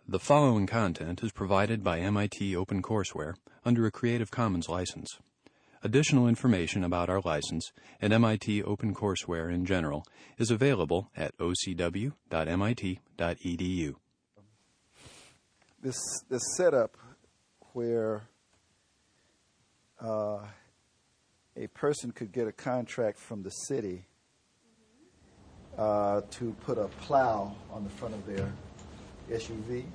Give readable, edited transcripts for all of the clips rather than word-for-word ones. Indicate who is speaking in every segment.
Speaker 1: The following content is provided by MIT OpenCourseware under a Creative Commons license. Additional information about our license and MIT OpenCourseware in general is available at ocw.mit.edu.
Speaker 2: This setup where a person could get a contract from the city to put a plow on the front of their SUV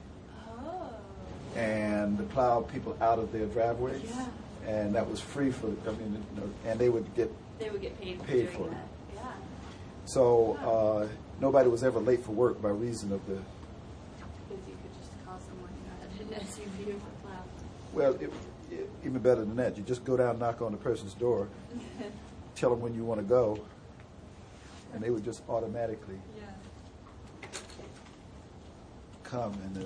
Speaker 2: and to plow people out of their driveways, and that was free for. And they would get paid for it.
Speaker 3: That. Yeah.
Speaker 2: So nobody was ever late for work by reason of the.
Speaker 3: Because you could just call someone who had an SUV with a plow.
Speaker 2: Well, even better than that, you just go down, knock on the person's door, tell them when you want to go, and they would just automatically come and.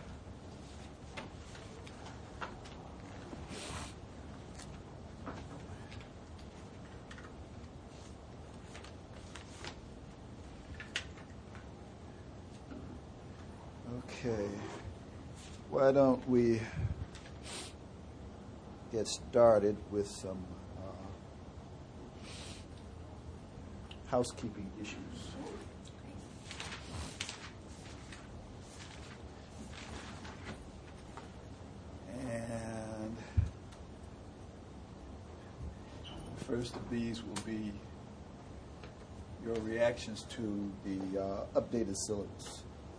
Speaker 2: Okay, why don't we get started with some housekeeping issues. And the first of these will be your reactions to the updated syllabus.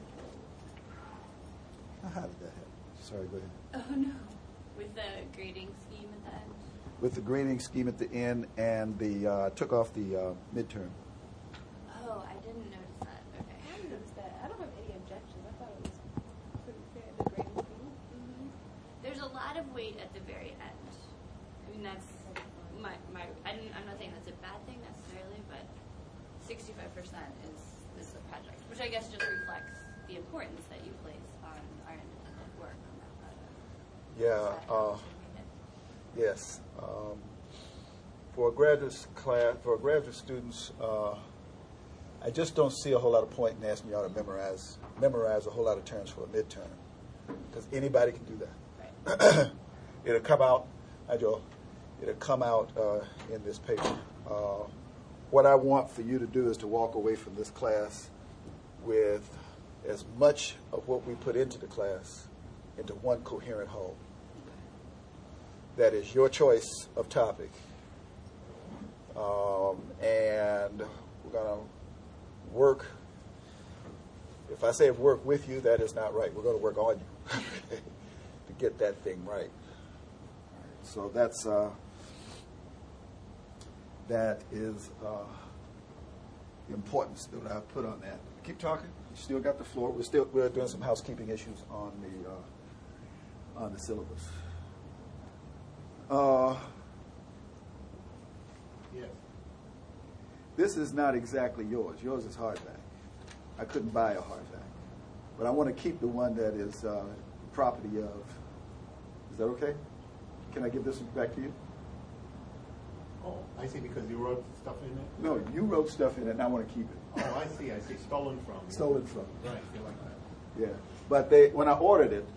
Speaker 2: How did that happen? Sorry, go ahead.
Speaker 3: Oh, no. With the grading scheme at the end?
Speaker 2: With the grading scheme at the end and the took off the midterm.
Speaker 3: Oh, I didn't notice that. Okay.
Speaker 4: I didn't notice that. I don't have any objections. I thought it was pretty fair, the grading scheme.
Speaker 3: Mm-hmm. There's a lot of weight at the very end. I mean, that's I'm not saying that's a bad thing necessarily, but 65% is the project, which I guess just reflects the importance that you place on our independent work on that project.
Speaker 2: Yeah. Yes. For a graduate students, I just don't see a whole lot of point in asking y'all to memorize a whole lot of terms for a midterm, because anybody can do that.
Speaker 3: Right.
Speaker 2: It'll come out, in this paper. What I want for you to do is to walk away from this class with as much of what we put into the class into one coherent whole. That is your choice of topic. And we're going to work. If I say work with you, that is not right. We're going to work on you to get that thing right. So that is the importance that I put on that. Keep talking. You still got the floor. We're doing some housekeeping issues on the syllabus.
Speaker 5: Yes.
Speaker 2: This is not exactly yours. Yours is hardback. I couldn't buy a hardback, but I want to keep the one that is property of. Is that okay? Can I give this one back to you?
Speaker 5: Oh, I see, because you wrote stuff in it?
Speaker 2: No, you wrote stuff in it, and I want to keep it.
Speaker 5: Oh, I see. Stolen from.
Speaker 2: Stolen from.
Speaker 5: Right, you like that.
Speaker 2: Yeah, but when I ordered it,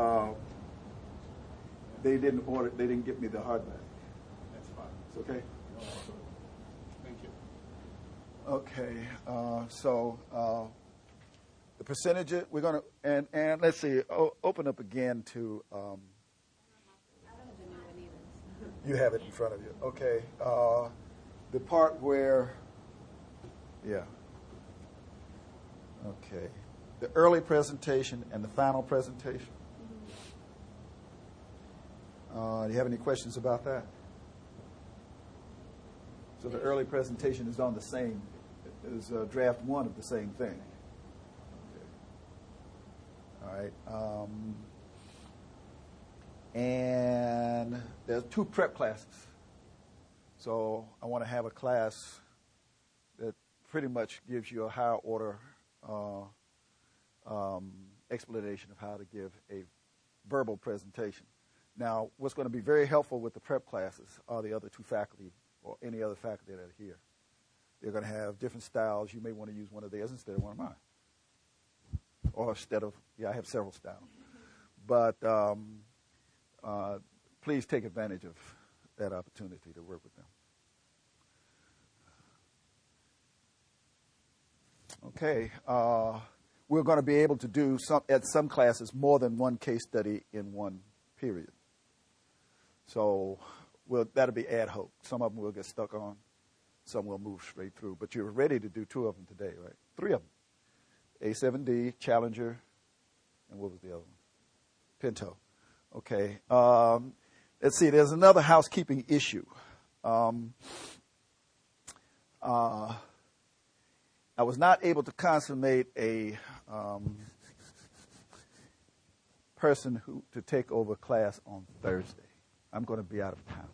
Speaker 2: they didn't give me the hardback.
Speaker 5: That's fine.
Speaker 2: It's okay?
Speaker 5: No, thank you.
Speaker 2: Okay, so the percentage, we're going to, and let's see, open up again to,
Speaker 3: I don't have the new one either.
Speaker 2: you have it in front of you. Okay, the part where, yeah. Okay, the early presentation and the final presentation. Do you have any questions about that? So the early presentation is on the same, is draft one of the same thing. Okay. All right. And there's 2 prep classes. So I want to have a class that pretty much gives you a higher order explanation of how to give a verbal presentation. Now, what's going to be very helpful with the prep classes are the other 2 faculty or any other faculty that are here. They're going to have different styles. You may want to use one of theirs instead of one of mine. or instead of, I have several styles. But please take advantage of that opportunity to work with them. Okay, we're going to be able to do at some classes more than one case study in one period. So that'll be ad hoc. Some of them we'll get stuck on. Some we'll move straight through. But you're ready to do 2 of them today, right? 3 of them. A7D, Challenger, and what was the other one? Pinto. Okay. Let's see. There's another housekeeping issue. I was not able to consummate a person to take over class on Thursday. I'm going to be out of town.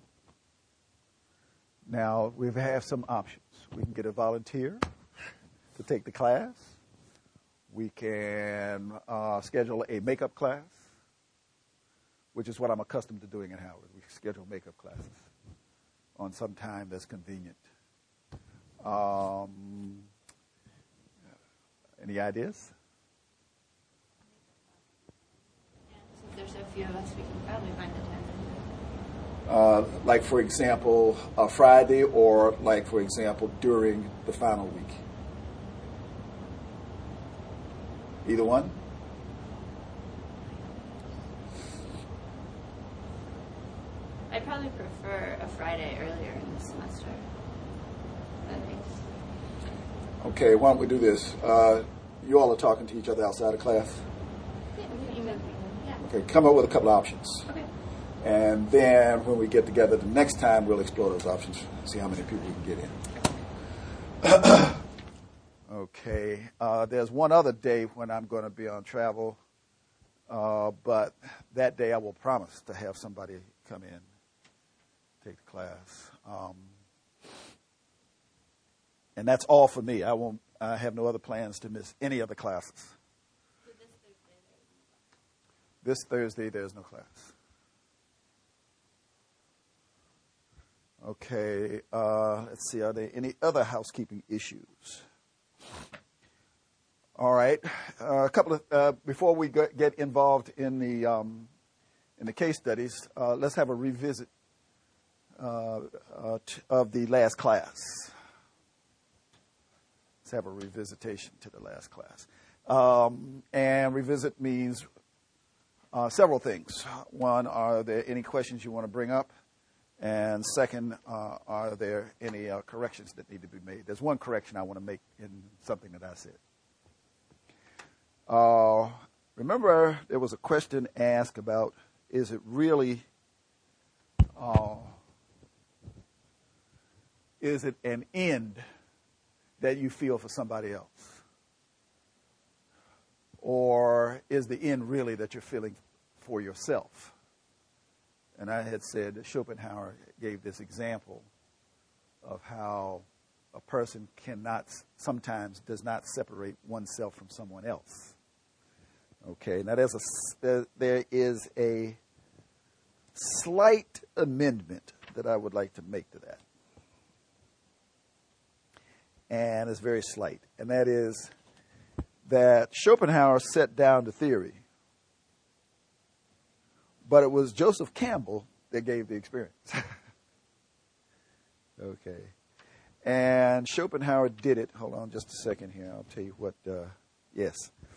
Speaker 2: Now, we have some options. We can get a volunteer to take the class. We can schedule a makeup class, which is what I'm accustomed to doing at Howard. We schedule makeup classes on some time that's convenient. Any ideas?
Speaker 3: Since there's so few of us, we can probably find the time.
Speaker 2: Like, for example, a Friday, or like, for example, during the final week. Either one?
Speaker 3: I probably prefer a Friday earlier in the semester. That makes.
Speaker 2: Okay, why don't we do this? You all are talking to each other outside of class.
Speaker 3: Yeah.
Speaker 2: Okay, come up with a couple of options.
Speaker 3: Okay.
Speaker 2: And then when we get together the next time, we'll explore those options, see how many people we can get in. Okay, there's one other day when I'm going to be on travel, but that day I will promise to have somebody come in, take the class. And that's all for me. I have no other plans to miss any other classes.
Speaker 3: So this Thursday,
Speaker 2: This Thursday, there's no class. Okay, let's see. Are there any other housekeeping issues? All right. A couple of before we get involved in the case studies, let's have a revisit of the last class. Let's have a revisitation to the last class. And revisit means several things. One, are there any questions you want to bring up? And second, are there any corrections that need to be made? There's one correction I want to make in something that I said. Remember, there was a question asked about, is it really, is it an end that you feel for somebody else? Or is the end really that you're feeling for yourself? And I had said that Schopenhauer gave this example of how a person sometimes does not separate oneself from someone else. Okay, now there is a slight amendment that I would like to make to that. And it's very slight. And that is that Schopenhauer set down the theory, but it was Joseph Campbell that gave the experience. Okay. And Schopenhauer did it. Hold on just a second here. I'll tell you what. Yes.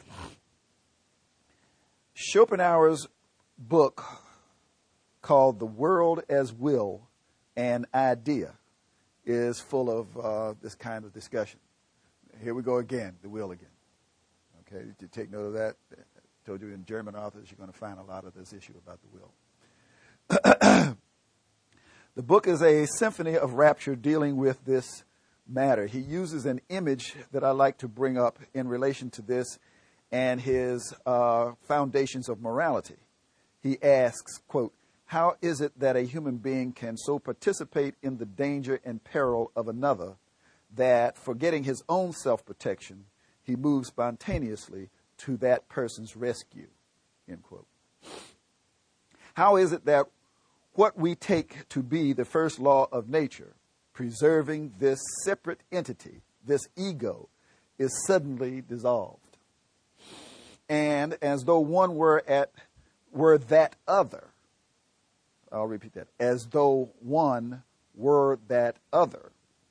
Speaker 2: Schopenhauer's book called The World as Will and Idea is full of this kind of discussion. Here we go again, the will again. Okay, did you take note of that? I told you in German authors you're going to find a lot of this issue about the will. The book is a symphony of rapture dealing with this matter. He uses an image that I like to bring up in relation to this and his foundations of morality. He asks, quote, how is it that a human being can so participate in the danger and peril of another that, forgetting his own self-protection, he moves spontaneously to that person's rescue, end quote. How is it that what we take to be the first law of nature, preserving this separate entity, this ego, is suddenly dissolved? and as though one were that other. I'll repeat that. As though one were that other.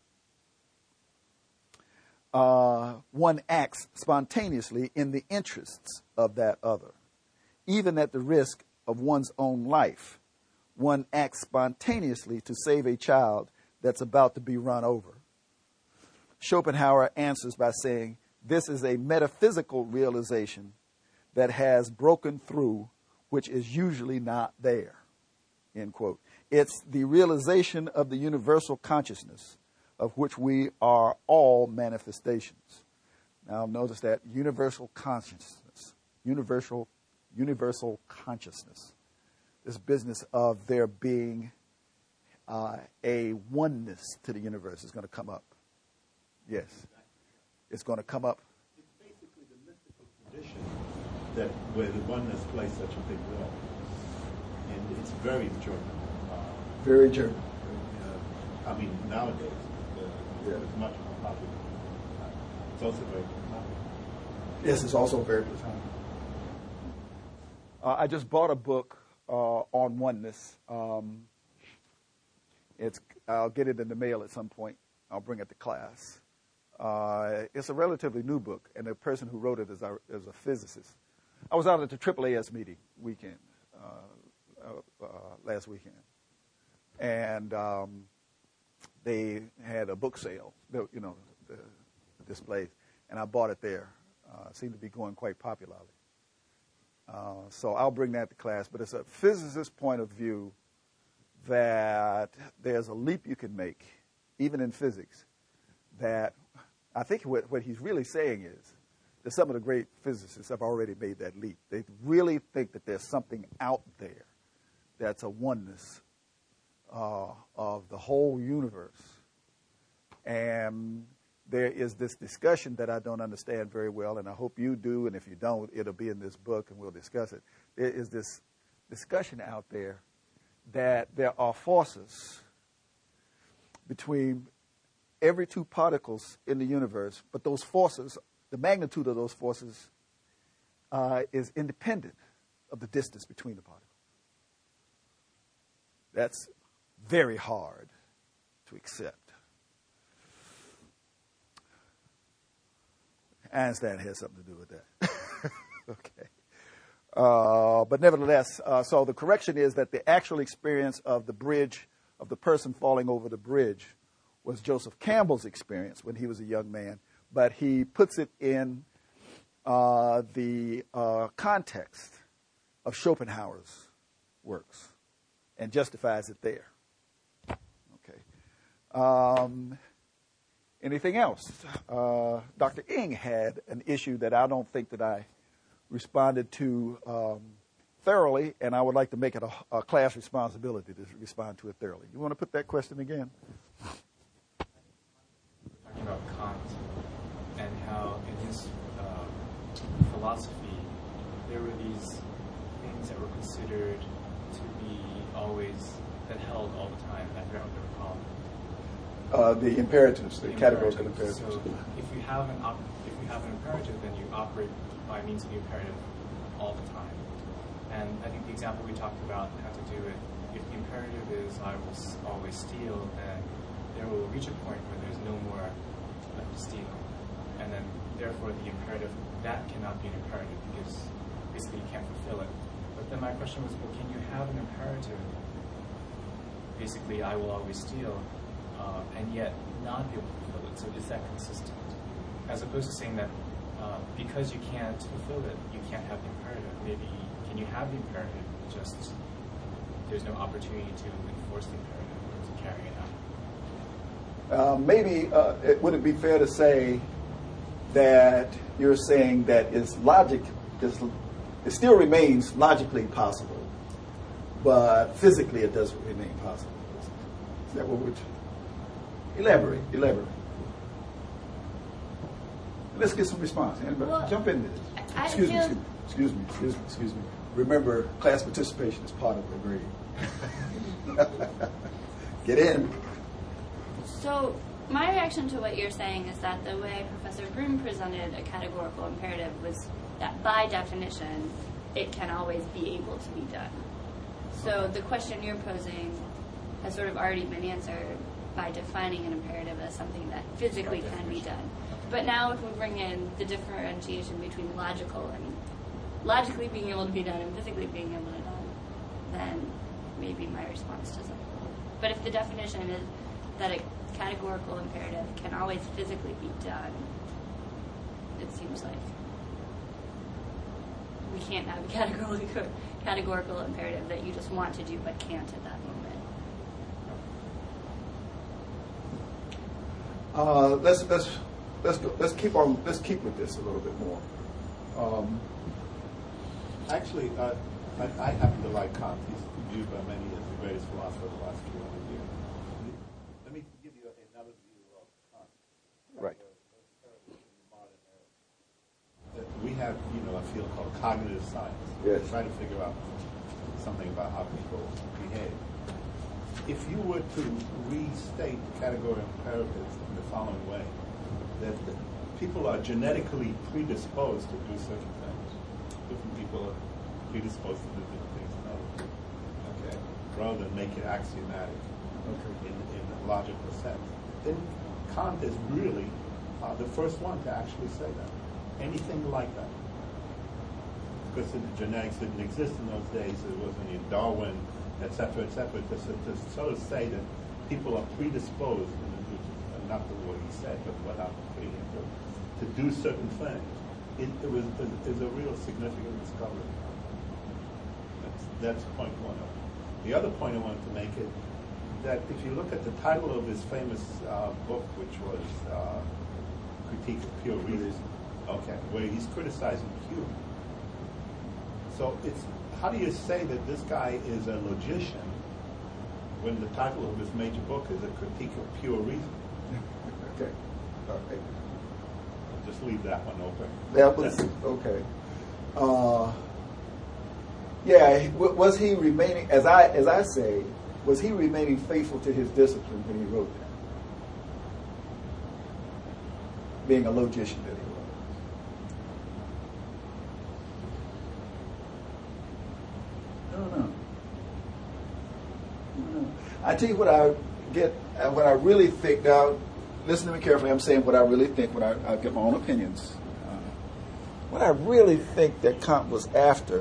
Speaker 2: One acts spontaneously in the interests of that other. Even at the risk of one's own life, one acts spontaneously to save a child that's about to be run over. Schopenhauer answers by saying, this is a metaphysical realization that has broken through, which is usually not there. End quote. It's the realization of the universal consciousness of which we are all manifestations. Now notice that universal consciousness, universal consciousness. This business of there being a oneness to the universe is going to come up. Yes. It's going to come up.
Speaker 5: It's basically the mystical tradition that where the oneness plays such a big role. And it's very German.
Speaker 2: Very German.
Speaker 5: I mean, nowadays, it's much more popular. It's also very popular.
Speaker 2: Yes, it's also very profound. I just bought a book on oneness. I'll get it in the mail at some point. I'll bring it to class. It's a relatively new book, and the person who wrote it is a physicist. I was out at the AAAS meeting last weekend, and they had a book sale, the displays, and I bought it there. It seemed to be going quite popularly. So I'll bring that to class, but it's a physicist's point of view that there's a leap you can make, even in physics, that I think what he's really saying is that some of the great physicists have already made that leap. They really think that there's something out there that's a oneness of the whole universe. And there is this discussion that I don't understand very well, and I hope you do, and if you don't, it'll be in this book and we'll discuss it. There is this discussion out there that there are forces between every two particles in the universe, but those forces, the magnitude of those forces is independent of the distance between the particles. That's very hard to accept. Einstein has something to do with that. Okay. But nevertheless, so the correction is that the actual experience of the bridge, of the person falling over the bridge, was Joseph Campbell's experience when he was a young man, but he puts it in the context of Schopenhauer's works and justifies it there. Okay. Anything else? Dr. Ng had an issue that I don't think that I responded to thoroughly, and I would like to make it a class responsibility to respond to it thoroughly. You want to put that question again?
Speaker 6: Talking about Kant and how in his philosophy there were these things that were considered to be that held all the time. I forgot what they were called.
Speaker 2: The imperatives, the categorical imperatives.
Speaker 6: So if you have an imperative, then you operate by means of the imperative all the time. And I think the example we talked about had to do with if the imperative is I will always steal, then there will reach a point where there's no more left to steal. And then therefore the imperative, that cannot be an imperative because basically you can't fulfill it. But then my question was, well, can you have an imperative, basically I will always steal, and yet not be able to fulfill it? So is that consistent? As opposed to saying that because you can't fulfill it, you can't have the imperative. Maybe can you have the imperative, just there's no opportunity to enforce the imperative or to carry it out?
Speaker 2: Maybe would it be fair to say that you're saying that it still remains logically possible, but physically it doesn't remain possible? Is that what we're Elaborate. Let's get some response. Anybody?
Speaker 3: Well,
Speaker 2: jump into this. Excuse me. Remember, class participation is part of the grade. Get in.
Speaker 3: So my reaction to what you're saying is that the way Professor Broom presented a categorical imperative was that by definition, it can always be able to be done. So the question you're posing has sort of already been answered by defining an imperative as something that physically can be done. But now if we bring in the differentiation between logically being able to be done and physically being able to be done, then maybe my response doesn't hold. But if the definition is that a categorical imperative can always physically be done, it seems like we can't have a categorical imperative that you just want to do but can't at that moment.
Speaker 2: Let's keep with this a little bit more.
Speaker 5: Actually, I happen to like Kant. He's viewed by many as the greatest philosopher of the last 200 years. Let me give you another view of Kant.
Speaker 2: Right.
Speaker 5: We have, a field called cognitive science.
Speaker 2: Yes.
Speaker 5: We try to figure out something about how people behave. If you were to restate the category of imperatives in the following way, that people are genetically predisposed to do certain things. Different people are predisposed to do different things than others. Okay. Rather than make it axiomatic in a logical sense. Then Kant is really the first one to actually say that. Anything like that. Because the genetics didn't exist in those days. There wasn't any Darwin, et cetera, to sort of say that people are predisposed, not the word he said, but without putting it to do certain things. It is a real significant discovery. That's point one. The other point I wanted to make is that if you look at the title of his famous book, which was Critique of Pure Reason, where he's criticizing Hume. So how do you say that this guy is a logician when the title of his major book is A Critique of Pure Reason?
Speaker 2: Okay. All right.
Speaker 5: I'll just leave that one open.
Speaker 2: That was okay. Yeah, was he remaining, as I say, was he remaining faithful to his discipline when he wrote that? Being a logician that he was. I don't know. I tell you what I really think. Now, listen to me carefully. I'm saying what I really think when I get my own opinions. What I really think that Kant was after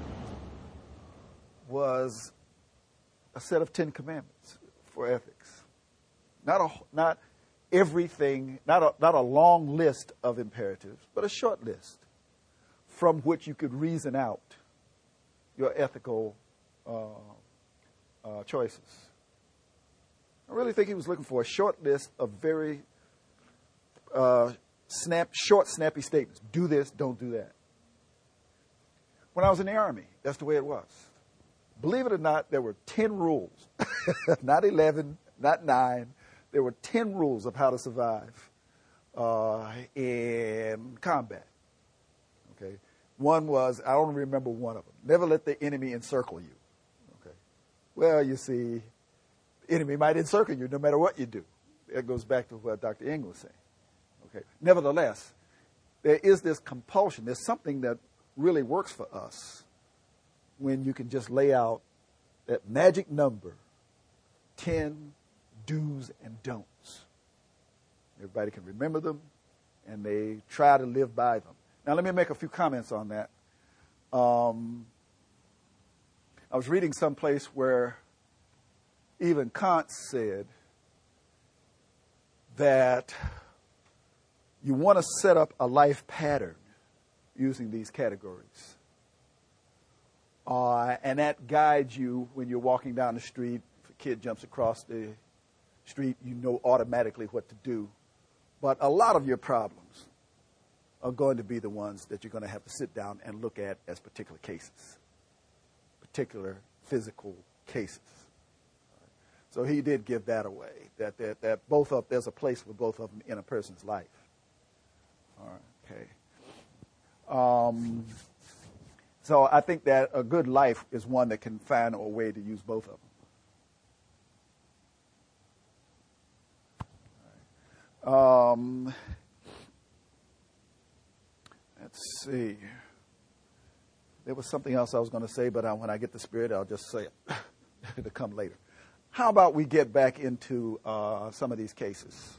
Speaker 2: was a set of 10 commandments for ethics. Not everything, not a long list of imperatives, but a short list from which you could reason out your ethical choices. I really think he was looking for a short list of very short, snappy statements. Do this, don't do that. When I was in the Army, that's the way it was. Believe it or not, there were 10 rules. Not 11, not 9. There were 10 rules of how to survive in combat. Okay. One was, I don't remember one of them. Never let the enemy encircle you. Okay. Well, you see, the enemy might encircle you no matter what you do. That goes back to what Dr. Eng was saying. Okay. Nevertheless, there is this compulsion. There's something that really works for us when you can just lay out that magic number, 10 do's and don'ts. Everybody can remember them, and they try to live by them. Now, let me make a few comments on that. I was reading someplace where even Kant said that you want to set up a life pattern using these categories. And that guides you when you're walking down the street. If a kid jumps across the street, you know automatically what to do. But a lot of your problems are going to be the ones that you're going to have to sit down and look at as particular cases, particular physical cases. So he did give that away, that there's a place for both of them in a person's life. All right, okay. So I think that a good life is one that can find a way to use both of them. Let's see. There was something else I was going to say, but when I get the spirit, I'll just say it. It'll come later. How about we get back into some of these cases?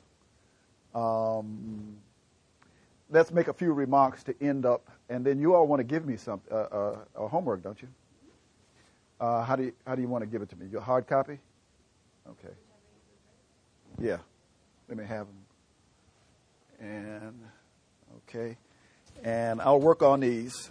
Speaker 2: Let's make a few remarks to end up, and then you all want to give me some homework, don't you? How do you want to give it to me? Your hard copy? Okay. Yeah. Let me have them. And okay, and I'll work on these.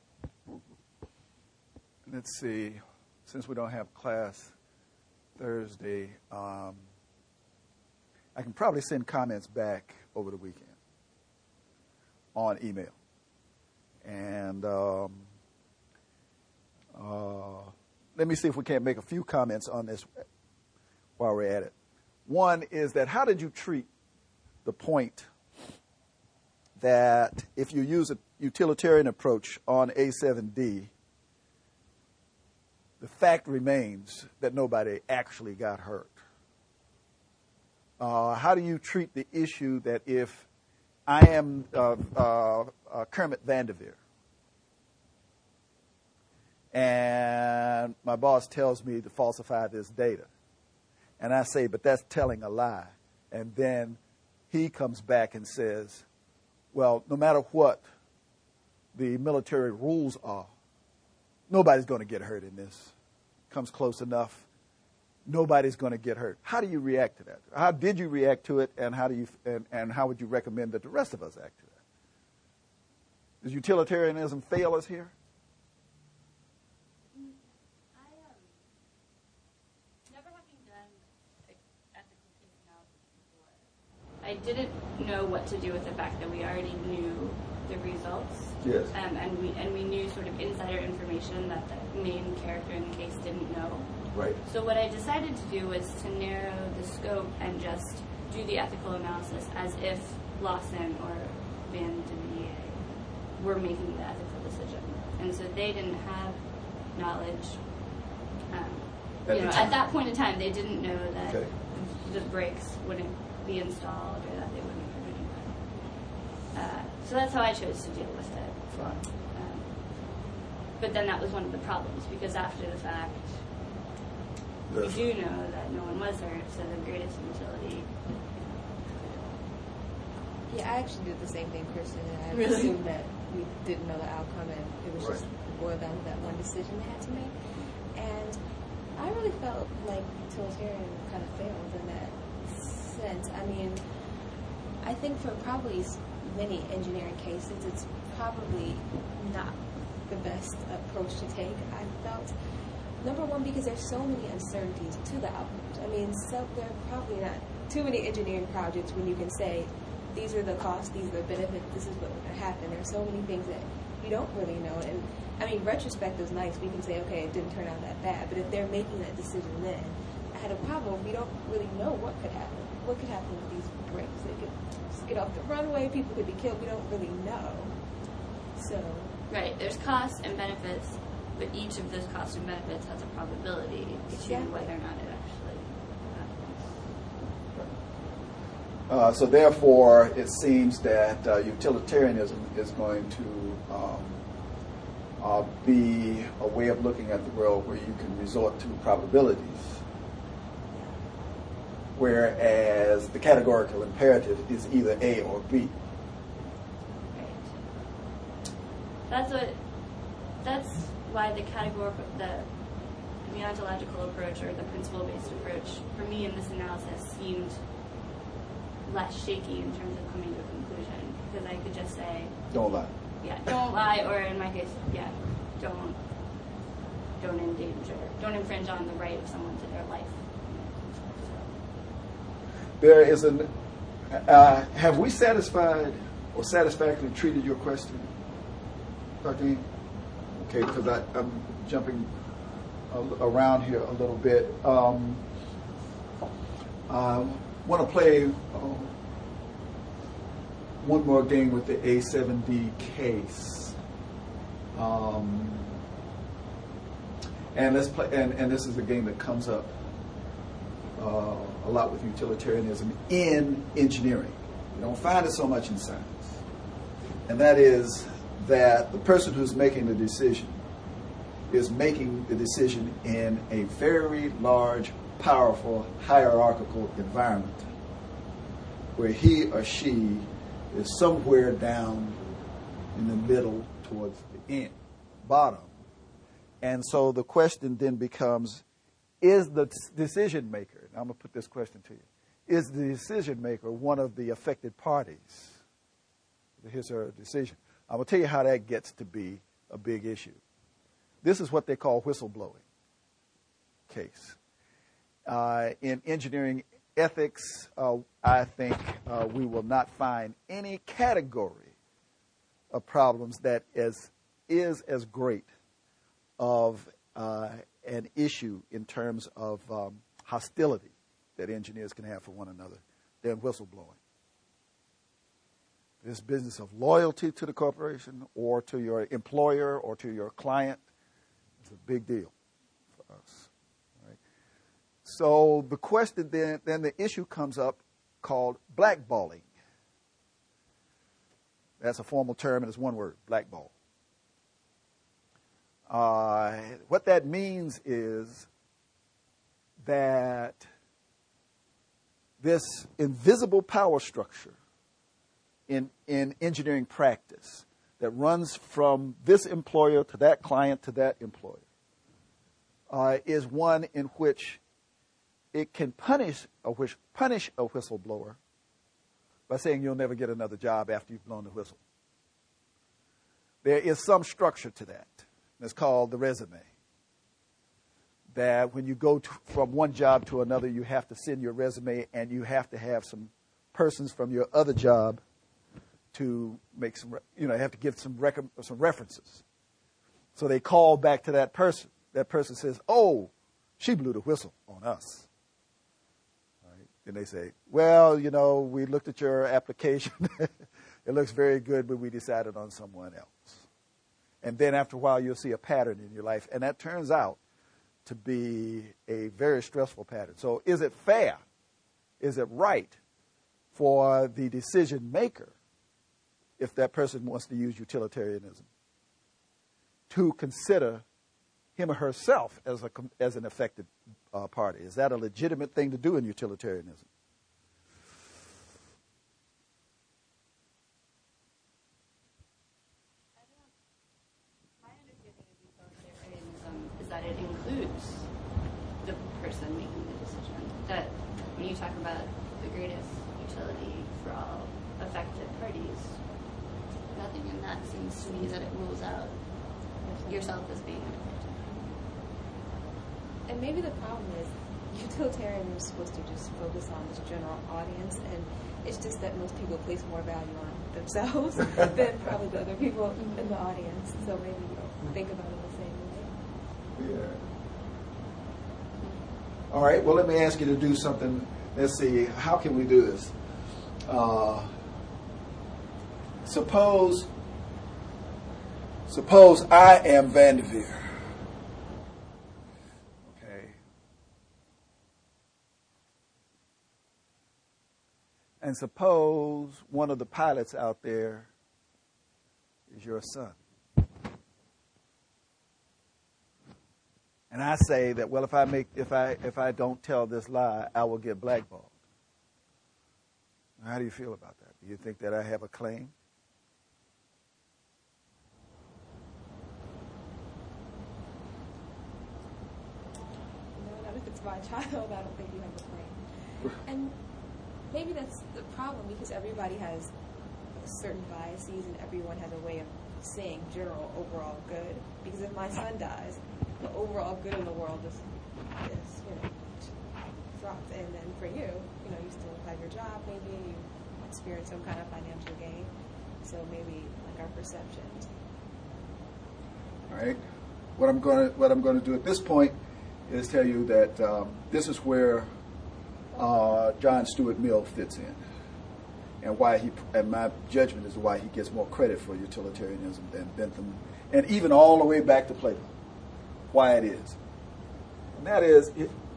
Speaker 2: Let's see. Since we don't have class Thursday, I can probably send comments back over the weekend on email. And let me see if we can't make a few comments on this while we're at it. One is that how did you treat the point that if you use a utilitarian approach on A7D, the fact remains that nobody actually got hurt? How do you treat the issue that if I am Kermit Vanderveer and my boss tells me to falsify this data, and I say, but that's telling a lie, and then he comes back and says, well, no matter what the military rules are, nobody's going to get hurt in this. Comes close enough, nobody's going to get hurt. How do you react to that? How did you react to it, and how would you recommend that the rest of us act to that? Does utilitarianism fail us here?
Speaker 3: Never having done ethical case analysis before, I didn't know what to do with the fact that we already knew the results.
Speaker 2: Yes.
Speaker 3: And we knew sort of insider information that the main character in the case didn't know.
Speaker 2: Right.
Speaker 3: So what I decided to do was to narrow the scope and just do the ethical analysis as if Lawson or Van de Villiers were making the ethical decision. And so they didn't have knowledge. At that point in time, they didn't know that the brakes wouldn't be installed or that they wouldn't hurt anyone. So that's how I chose to deal with it.
Speaker 2: Fine.
Speaker 3: But then that was one of the problems, because after the fact, we do know that no one was hurt, so the greatest utility.
Speaker 4: Yeah, I actually did the same thing, Kristen, and I
Speaker 3: Really?
Speaker 4: assumed that we didn't know the outcome, and it was just boiled down to that one decision they had to make. And I really felt like utilitarian kind of failed in that sense. I mean, I think for probably many engineering cases, it's probably not the best approach to take. I felt, number one, because there's so many uncertainties to the outcomes. I mean, so there are probably not too many engineering projects when you can say, these are the costs, these are the benefits, this is what's going to happen. There are so many things that you don't really know. And I mean, retrospect is nice. We can say, okay, it didn't turn out that bad. But if they're making that decision then, I had a problem. We don't really know what could happen. What could happen with these brakes? They could just get off the runway. People could be killed. We don't really know. So.
Speaker 3: Right, there's costs and benefits, but each of those costs and benefits has a probability to whether or not it actually happens.
Speaker 2: So therefore, it seems that utilitarianism is going to be a way of looking at the world where you can resort to probabilities, whereas the categorical imperative is either A or B.
Speaker 3: That's why the ontological approach or the principle-based approach for me in this analysis seemed less shaky in terms of coming to a conclusion, because I could just say,
Speaker 2: don't lie.
Speaker 3: Yeah, don't lie, or in my case, yeah, don't infringe on the right of someone to their life.
Speaker 2: There is have we satisfied or satisfactorily treated your question, Dr. Dean? Okay, because I'm jumping around here a little bit. Want to play one more game with the A7D case, and let's play. And this is a game that comes up a lot with utilitarianism in engineering. You don't find it so much in science, and that is that the person who's making the decision is making the decision in a very large, powerful, hierarchical environment where he or she is somewhere down in the middle towards the end, bottom. And so the question then becomes, is the decision maker, and I'm going to put this question to you, is the decision maker one of the affected parties? His or her decision. I'm going to tell you how that gets to be a big issue. This is what they call whistleblowing case. In engineering ethics, I think we will not find any category of problems that is as great of an issue in terms of hostility that engineers can have for one another than whistleblowing. This business of loyalty to the corporation or to your employer or to your client is a big deal for us. Right? So the question then the issue comes up called blackballing. That's a formal term and it's one word, blackball. What that means is that this invisible power structure in engineering practice that runs from this employer to that client to that employer is one in which it can punish a whistleblower by saying you'll never get another job after you've blown the whistle. There is some structure to that. It's called the resume. That when you go from one job to another, you have to send your resume and you have to have some persons from your other job to make some, have to give some references. So they call back to that person. That person says, oh, she blew the whistle on us. Right? Then they say, well, we looked at your application. It looks very good, but we decided on someone else. And then after a while, you'll see a pattern in your life. And that turns out to be a very stressful pattern. So is it fair? Is it right for the decision maker, if that person wants to use utilitarianism, to consider him or herself as an affected party? Is that a legitimate thing to do in utilitarianism?
Speaker 3: My understanding of utilitarianism is that it includes the person making the decision. That when you talk about the greatest utility for all affected parties, nothing in that seems to me that it rules out yourself as being an affected.
Speaker 4: And maybe the problem is utilitarianism is supposed to just focus on this general audience, and it's just that most people place more value on themselves than probably the other people in the audience. So maybe you don't think about it the same way.
Speaker 2: Yeah. All right, well, let me ask you to do something. Let's see, how can we do this? Suppose I am Vanderveer. Okay. And suppose one of the pilots out there is your son. And I say that, well, if I don't tell this lie, I will get blackballed. How do you feel about that? Do you think that I have a claim?
Speaker 4: No, not if it's my child. I don't think you have a claim. And maybe that's the problem, because everybody has certain biases and everyone has a way of saying general overall good. Because if my son dies, the overall good in the world is dropped. And then for you, you still have your job, maybe you experience some kind of financial gain. So maybe like our perceptions.
Speaker 2: All right. What I'm going to do at this point is tell you that this is where John Stuart Mill fits in, and my judgment is why he gets more credit for utilitarianism than Bentham, and even all the way back to Plato. Why it is, and that is,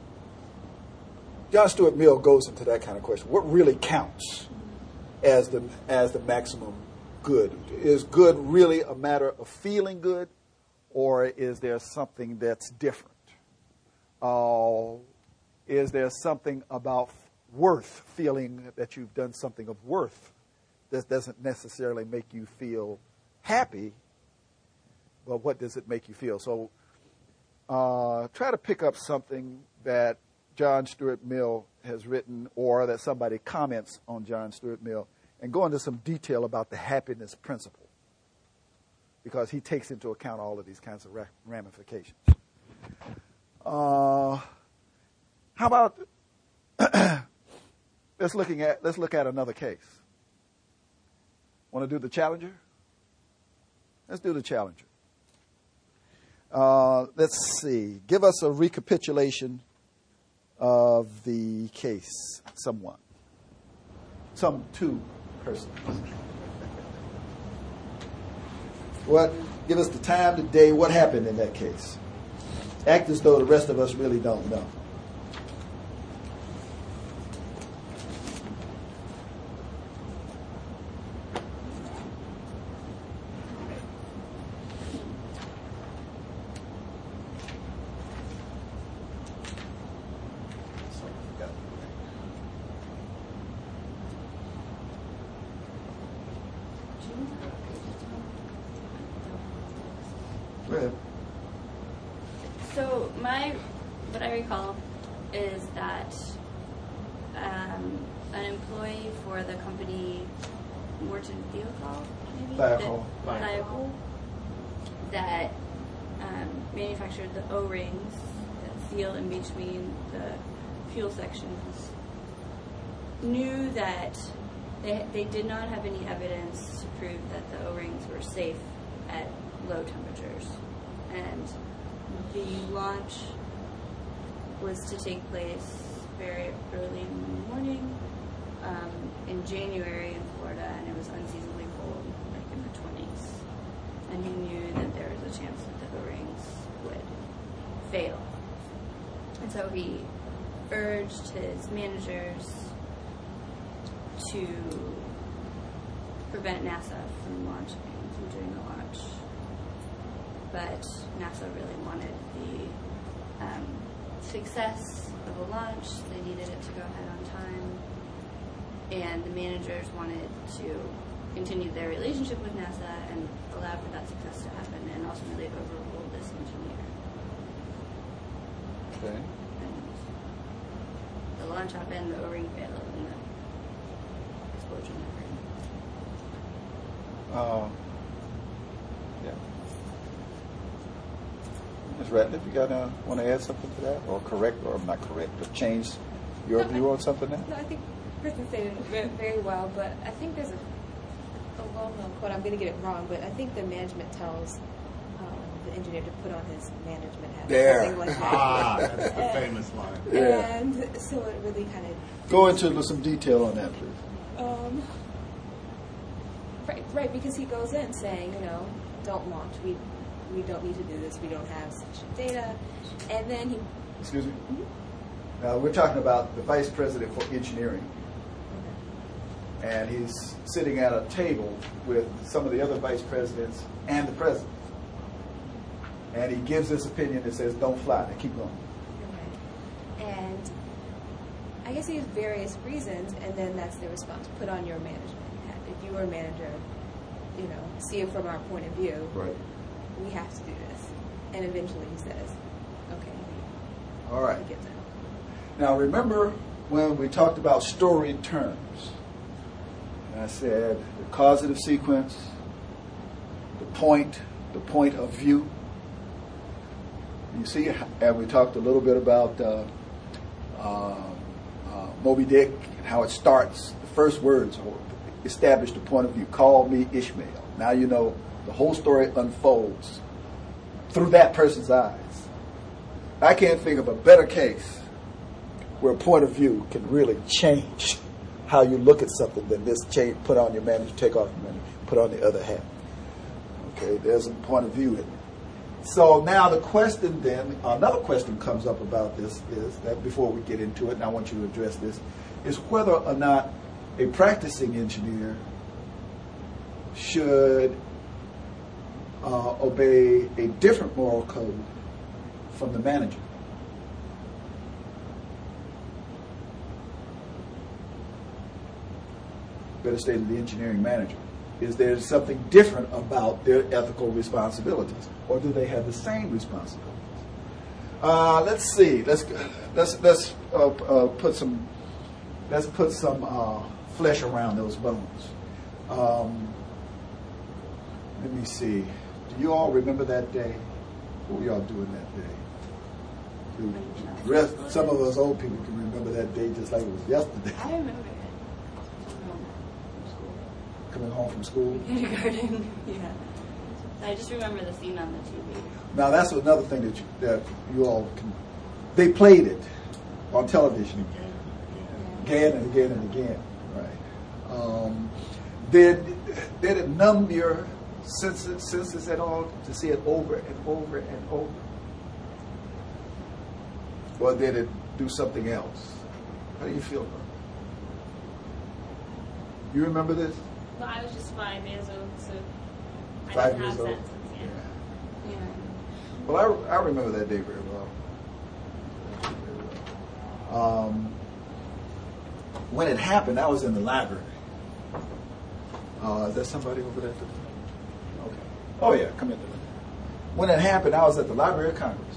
Speaker 2: John Stuart Mill goes into that kind of question. What really counts as the maximum good? Is good really a matter of feeling good, Or is there something that's different? Is there something about worth, feeling that you've done something of worth that doesn't necessarily make you feel happy, but what does it make you feel? So try to pick up something that John Stuart Mill has written or that somebody comments on John Stuart Mill and go into some detail about the happiness principle, because he takes into account all of these kinds of ramifications. How about let's look at another case. Want to do the Challenger? Let's do the Challenger. Let's see. Give us a recapitulation of the case. Some two persons. What? Give us the time, the day, what happened in that case. Act as though the rest of us really don't know. Go ahead.
Speaker 3: So what I recall is that an employee for the company Morton Thiokol, Thiokol, that manufactured the O-rings that seal in between the fuel sections, knew that they did not have any evidence to prove that the O-rings were safe at low temperatures. And the launch was to take place very early in the morning in January in Florida, and it was unseasonably cold, like in the 20s. And he knew that there was a chance that the O-rings would fail. And so he urged his managers to prevent NASA from doing the launch. But NASA really wanted the success of the launch. They needed it to go ahead on time. And the managers wanted to continue their relationship with NASA and allow for that success to happen, and ultimately overruled this engineer.
Speaker 2: Okay.
Speaker 3: And the launch happened, the O-ring failed, and the explosion occurred.
Speaker 2: Yeah. Ms. Ratliff, you want to add something to that, or correct, or not correct, but change your view on something there?
Speaker 4: No, I think Kristen said it very well, but I think there's a well-known quote. I'm going to get it wrong, but I think the management tells the engineer to put on his management hat.
Speaker 2: There.
Speaker 4: Something like that.
Speaker 5: That's the famous line.
Speaker 2: Yeah.
Speaker 4: And so it really kind of...
Speaker 2: Go into some detail on that, please.
Speaker 4: Right, because he goes in saying, don't launch. We don't need to do this. We don't have such data. And then he...
Speaker 2: Excuse me? Mm-hmm. Now, we're talking about the vice president for engineering. Okay. And he's sitting at a table with some of the other vice presidents and the president. And he gives this opinion that says, don't fly. Now, keep going.
Speaker 4: Okay. And I guess he has various reasons, and then that's the response. Put on your management hat. If you were a manager, see it from our point of view.
Speaker 2: Right.
Speaker 4: We have to do this. And eventually he says, okay.
Speaker 2: All right.
Speaker 4: He gets it.
Speaker 2: Now, remember when we talked about storied terms? And I said the causative sequence, the point of view. You see, and we talked a little bit about Moby Dick and how it starts. The first words establish the point of view. Call me Ishmael. Now you know the whole story unfolds through that person's eyes. I can't think of a better case where a point of view can really change how you look at something than this change. Put on your manager, take off your manager, put on the other hat. Okay, there's a point of view in it. So now the question then, another question comes up about this is that before we get into it, and I want you to address this, is whether or not a practicing engineer should obey a different moral code from the manager? Better stated, the engineering manager. Is there something different about their ethical responsibilities, or do they have the same responsibilities? Let's see. Let's put some flesh around those bones. Let me see. Do you all remember that day? What were y'all doing that day? Some of us old people can remember that day just like it was yesterday.
Speaker 3: I remember it.
Speaker 2: Coming home from school.
Speaker 3: Kindergarten, yeah. I just remember the scene on the TV.
Speaker 2: Now that's another thing that you all can. They played it on television again and again and again. Right? Did it numb your senses at all to see it over and over and over, or did it do something else? How do you feel about it? You remember this?
Speaker 3: Well, I was just 5 years old, so I
Speaker 2: 5
Speaker 3: didn't
Speaker 2: years
Speaker 3: have
Speaker 2: old.
Speaker 3: senses. Yeah.
Speaker 2: Well, I remember that day very well. When it happened, I was in the library. Is there somebody over there? Okay. Oh yeah, come in. When it happened, I was at the Library of Congress,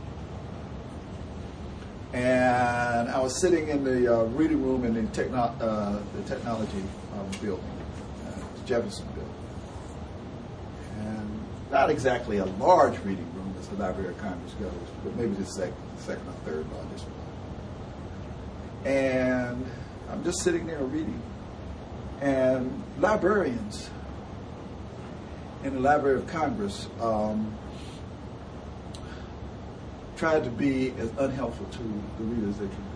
Speaker 2: and I was sitting in the reading room in the technology building, Jefferson building, and not exactly a large reading room as the Library of Congress goes, but maybe the second or third largest one. And I'm just sitting there reading, and librarians in the Library of Congress tried to be as unhelpful to the readers they could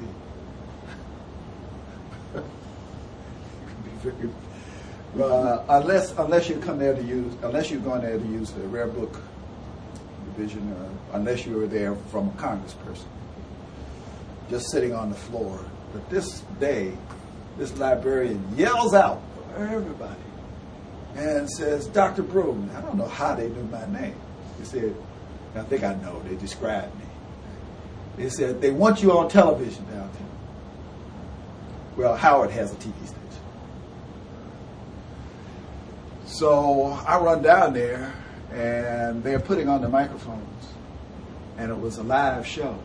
Speaker 2: be. Unless you come there to use, unless you're going there to use the rare book division, or unless you were there from a congressperson, just sitting on the floor. But this day, this librarian yells out for everybody and says, "Dr. Broom." I don't know how they knew my name. He said, I think I know, they described me. They said, "They want you on television downtown." Well, Howard has a TV station. So I run down there, and they're putting on the microphones, and it was a live show.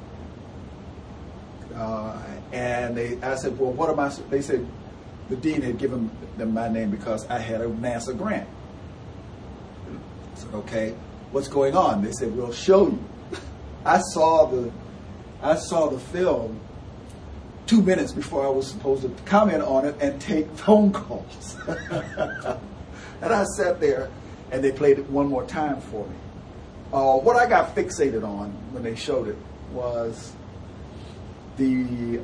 Speaker 2: And I said, "Well, what am I?" They said the dean had given them my name because I had a NASA grant. I said, "Okay, what's going on?" They said, "We'll show you." I saw the film 2 minutes before I was supposed to comment on it and take phone calls. And I sat there, and they played it one more time for me. What I got fixated on when they showed it was the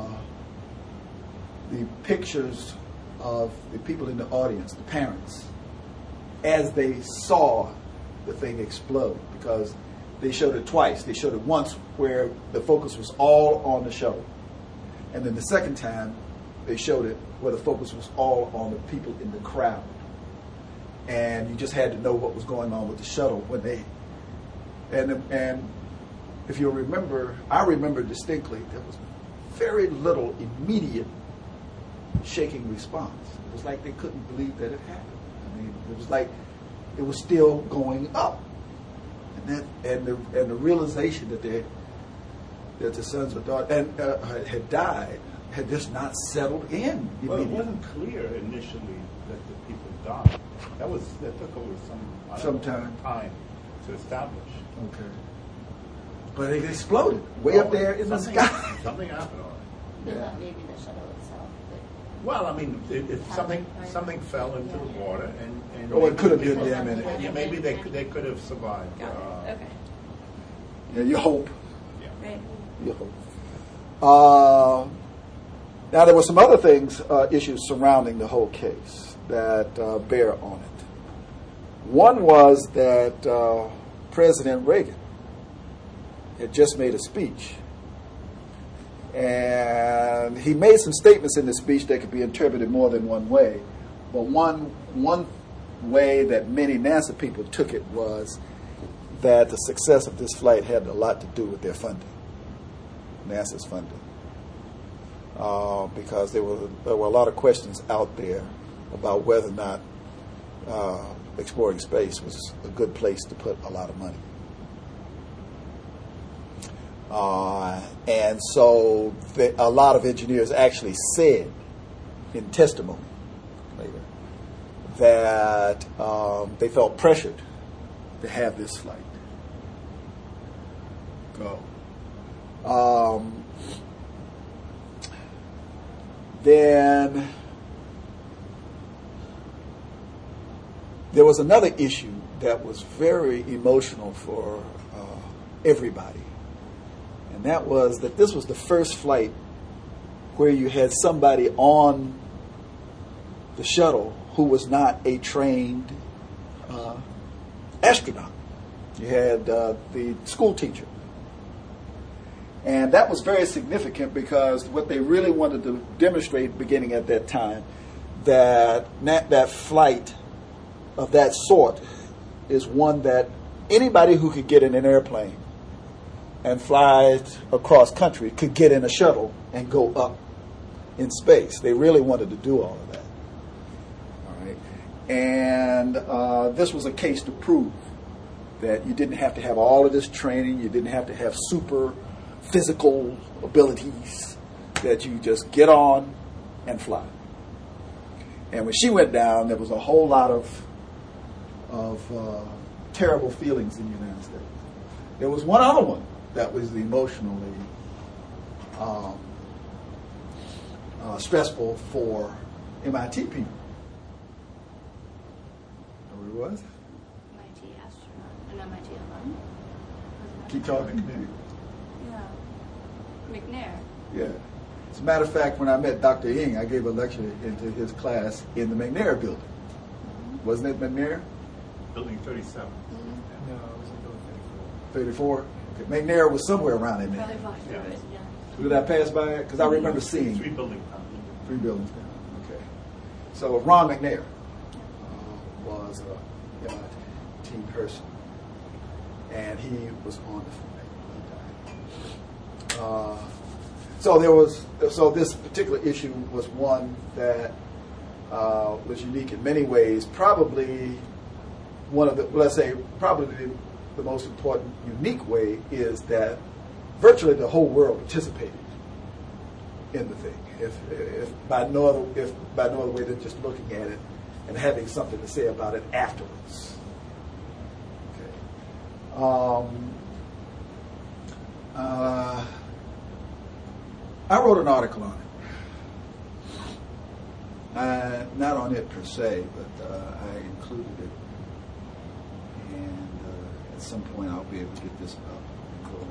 Speaker 2: pictures of the people in the audience, the parents, as they saw the thing explode, because they showed it twice. They showed it once where the focus was all on the shuttle, and then the second time they showed it where the focus was all on the people in the crowd, and you just had to know what was going on with the shuttle when they and if you'll remember, I remember distinctly, there was very little immediate shaking response. It was like they couldn't believe that it happened. I mean, it was like it was still going up, and the realization that the sons of daughters had died had just not settled in.
Speaker 5: Well, it wasn't clear initially that the people died. That took over some time to establish.
Speaker 2: Okay. But it exploded way up there in the sky.
Speaker 5: Something happened on it.
Speaker 3: They thought maybe the shuttle itself.
Speaker 5: Well, I mean, if something fell into the water, and
Speaker 2: it could have been them in it.
Speaker 5: Yeah, maybe they could have survived.
Speaker 3: Okay.
Speaker 2: Yeah, you hope.
Speaker 5: Yeah.
Speaker 3: Right.
Speaker 2: You hope. Now there were some other things, issues surrounding the whole case that bear on it. One was that President Reagan had just made a speech, and he made some statements in the speech that could be interpreted more than one way. But one way that many NASA people took it was that the success of this flight had a lot to do with their funding, NASA's funding. Because there were a lot of questions out there about whether or not exploring space was a good place to put a lot of money. And so a lot of engineers actually said in testimony later that they felt pressured to have this flight go. Then there was another issue that was very emotional for everybody, and that was that this was the first flight where you had somebody on the shuttle who was not a trained astronaut. You had the school teacher. And that was very significant because what they really wanted to demonstrate beginning at that time, that flight of that sort is one that anybody who could get in an airplane and fly across country could get in a shuttle and go up in space. They really wanted to do all of that. All right. And this was a case to prove that you didn't have to have all of this training, you didn't have to have super physical abilities, that you just get on and fly. And when she went down, there was a whole lot of terrible feelings in the United States. There was one other one that was emotionally stressful for MIT people. Know who it was?
Speaker 3: MIT astronaut, an MIT alum.
Speaker 2: Keep talking.
Speaker 3: McNair.
Speaker 2: Yeah. As a matter of fact, when I met Dr. Ying, I gave a lecture into his class in the McNair building. Mm-hmm. Wasn't it McNair?
Speaker 5: Building 37.
Speaker 3: Mm-hmm.
Speaker 6: No, it was in building
Speaker 2: 34? Okay. McNair was somewhere around in there.
Speaker 3: Probably walked through it, yeah.
Speaker 2: Did I pass by it? Because I remember seeing
Speaker 5: 3 buildings down.
Speaker 2: 3 buildings down. Okay. So Ron McNair was a MIT person, and he was on the flight. So this particular issue was one that was unique in many ways. Probably one of the, probably the most important unique way is that virtually the whole world participated in the thing. If by no other way than just looking at it and having something to say about it afterwards. Okay. I wrote an article on it. Not on it per se, but I included it. And at some point I'll be able to get this up and go.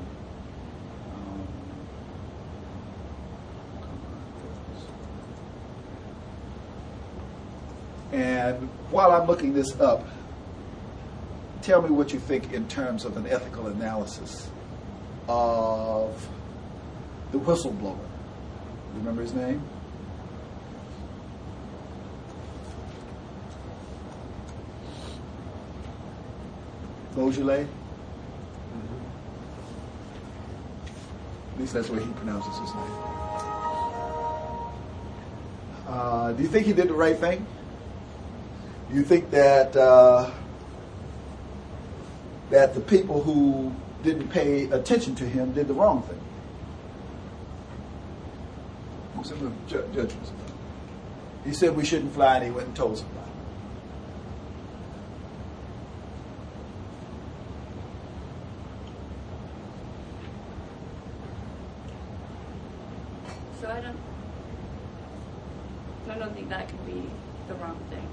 Speaker 2: And while I'm looking this up, tell me what you think in terms of an ethical analysis of the whistleblower. Remember his name? Beaujolais? At least that's the way he pronounces his name. Do you think he did the right thing? Do you think that that the people who didn't pay attention to him did the wrong thing? What's the judgments about it? He said we shouldn't fly, and he went and told somebody.
Speaker 3: So I don't think that could be the wrong thing.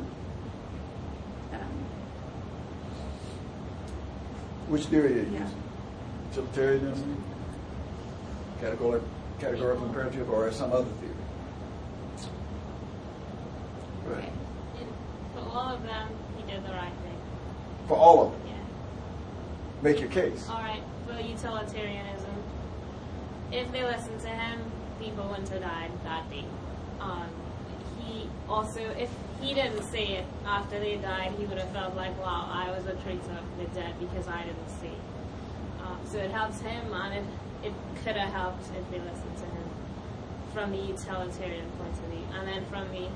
Speaker 2: Which theory are you
Speaker 3: Yeah.
Speaker 2: using? Utilitarianism, categorical imperative, or some other theory? Go ahead.
Speaker 7: For all of them, he did the right thing.
Speaker 2: For all of them.
Speaker 7: Yeah.
Speaker 2: Make your case.
Speaker 7: All right. For utilitarianism, if they listened to him, people wouldn't have died that day. he also, if he didn't see it after they died, he would have felt like, wow, I was a traitor of the dead because I didn't see. So it helps him, and it could have helped if we listened to him from the utilitarian point of view, and then from the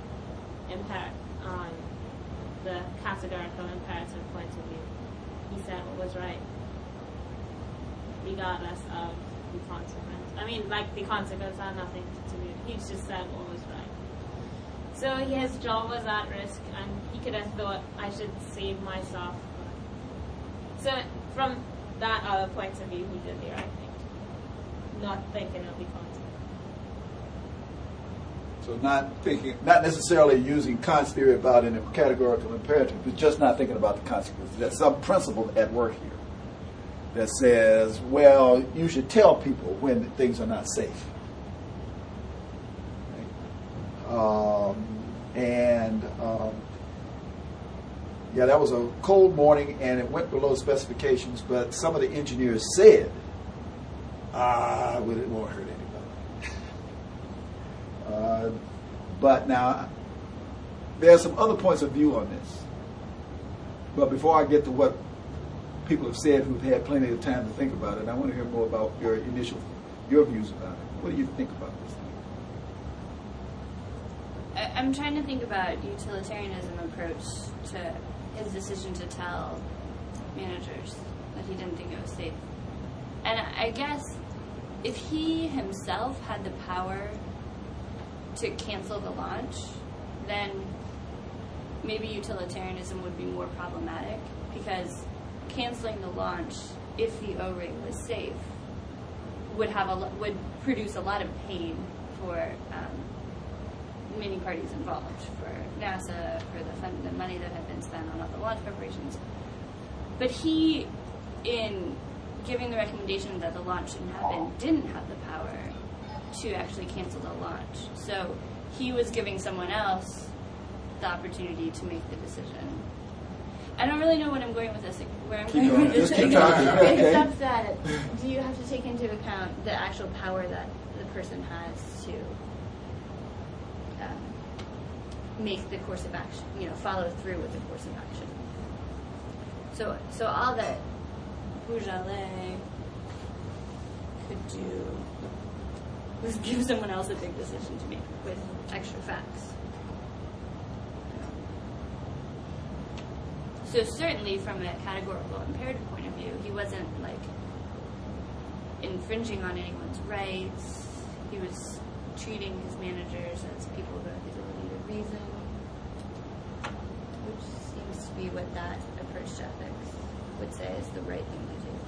Speaker 7: categorical imperative point of view. He said what was right, regardless of the consequence. I mean, like, the consequence had nothing to do with it. He just said what was right. So his job was at risk, and he could have thought, I should save myself. So from that other point of view, he did the right thing, not thinking of the consequence.
Speaker 2: So not necessarily using Kant's theory about an categorical imperative, but just not thinking about the consequences. There's some principle at work here that says, well, you should tell people when things are not safe. Yeah, that was a cold morning, and it went below specifications, but some of the engineers said, it won't hurt anybody. But now, there are some other points of view on this. But before I get to what people have said who've had plenty of time to think about it, I want to hear more about your views about it. What do you think about this thing?
Speaker 3: I'm trying to think about utilitarianism approach to his decision to tell managers that he didn't think it was safe. And I guess if he himself had the power to cancel the launch, then maybe utilitarianism would be more problematic, because canceling the launch, if the O-ring was safe, would produce a lot of pain for many parties involved, for NASA, for the money that had been spent on other launch preparations. But he, in giving the recommendation that the launch shouldn't happen, didn't have the power to actually cancel the launch. So he was giving someone else the opportunity to make the decision. I don't really know what I'm going with this. Where I'm going with this, except that do you have to take into account the actual power that the person has to make the course of action, follow through with the course of action. So all that Bourgeois could do was give someone else a big decision to make with extra facts. So certainly from a categorical imperative point of view, he wasn't infringing on anyone's rights. He was treating his managers as people who have the ability to reason, which seems to be what that approach to ethics would say is the right thing to do.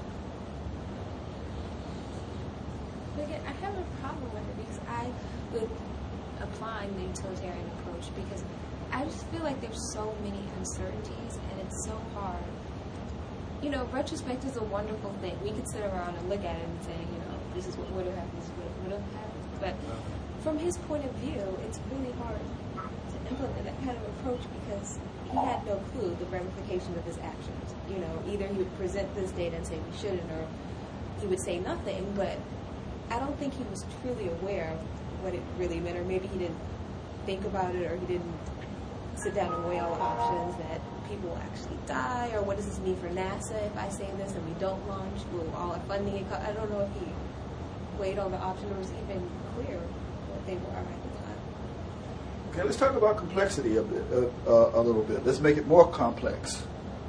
Speaker 4: Again, I have a problem with it because I would apply the utilitarian approach, because I just feel like there's so many uncertainties and it's so hard. Retrospect is a wonderful thing. We could sit around and look at it and say, this is what would have happened, this is what would have happened. But from his point of view, it's really hard to implement that kind of approach, because he had no clue the ramifications of his actions. Either he would present this data and say we shouldn't, or he would say nothing, but I don't think he was truly aware of what it really meant, or maybe he didn't think about it, or he didn't sit down and weigh all the options, that people will actually die, or what does this mean for NASA if I say this and we don't launch? Will all our funding I don't know if he weighed all the options or was even clear what they were at the time.
Speaker 2: Okay, let's talk about complexity a little bit. Let's make it more complex,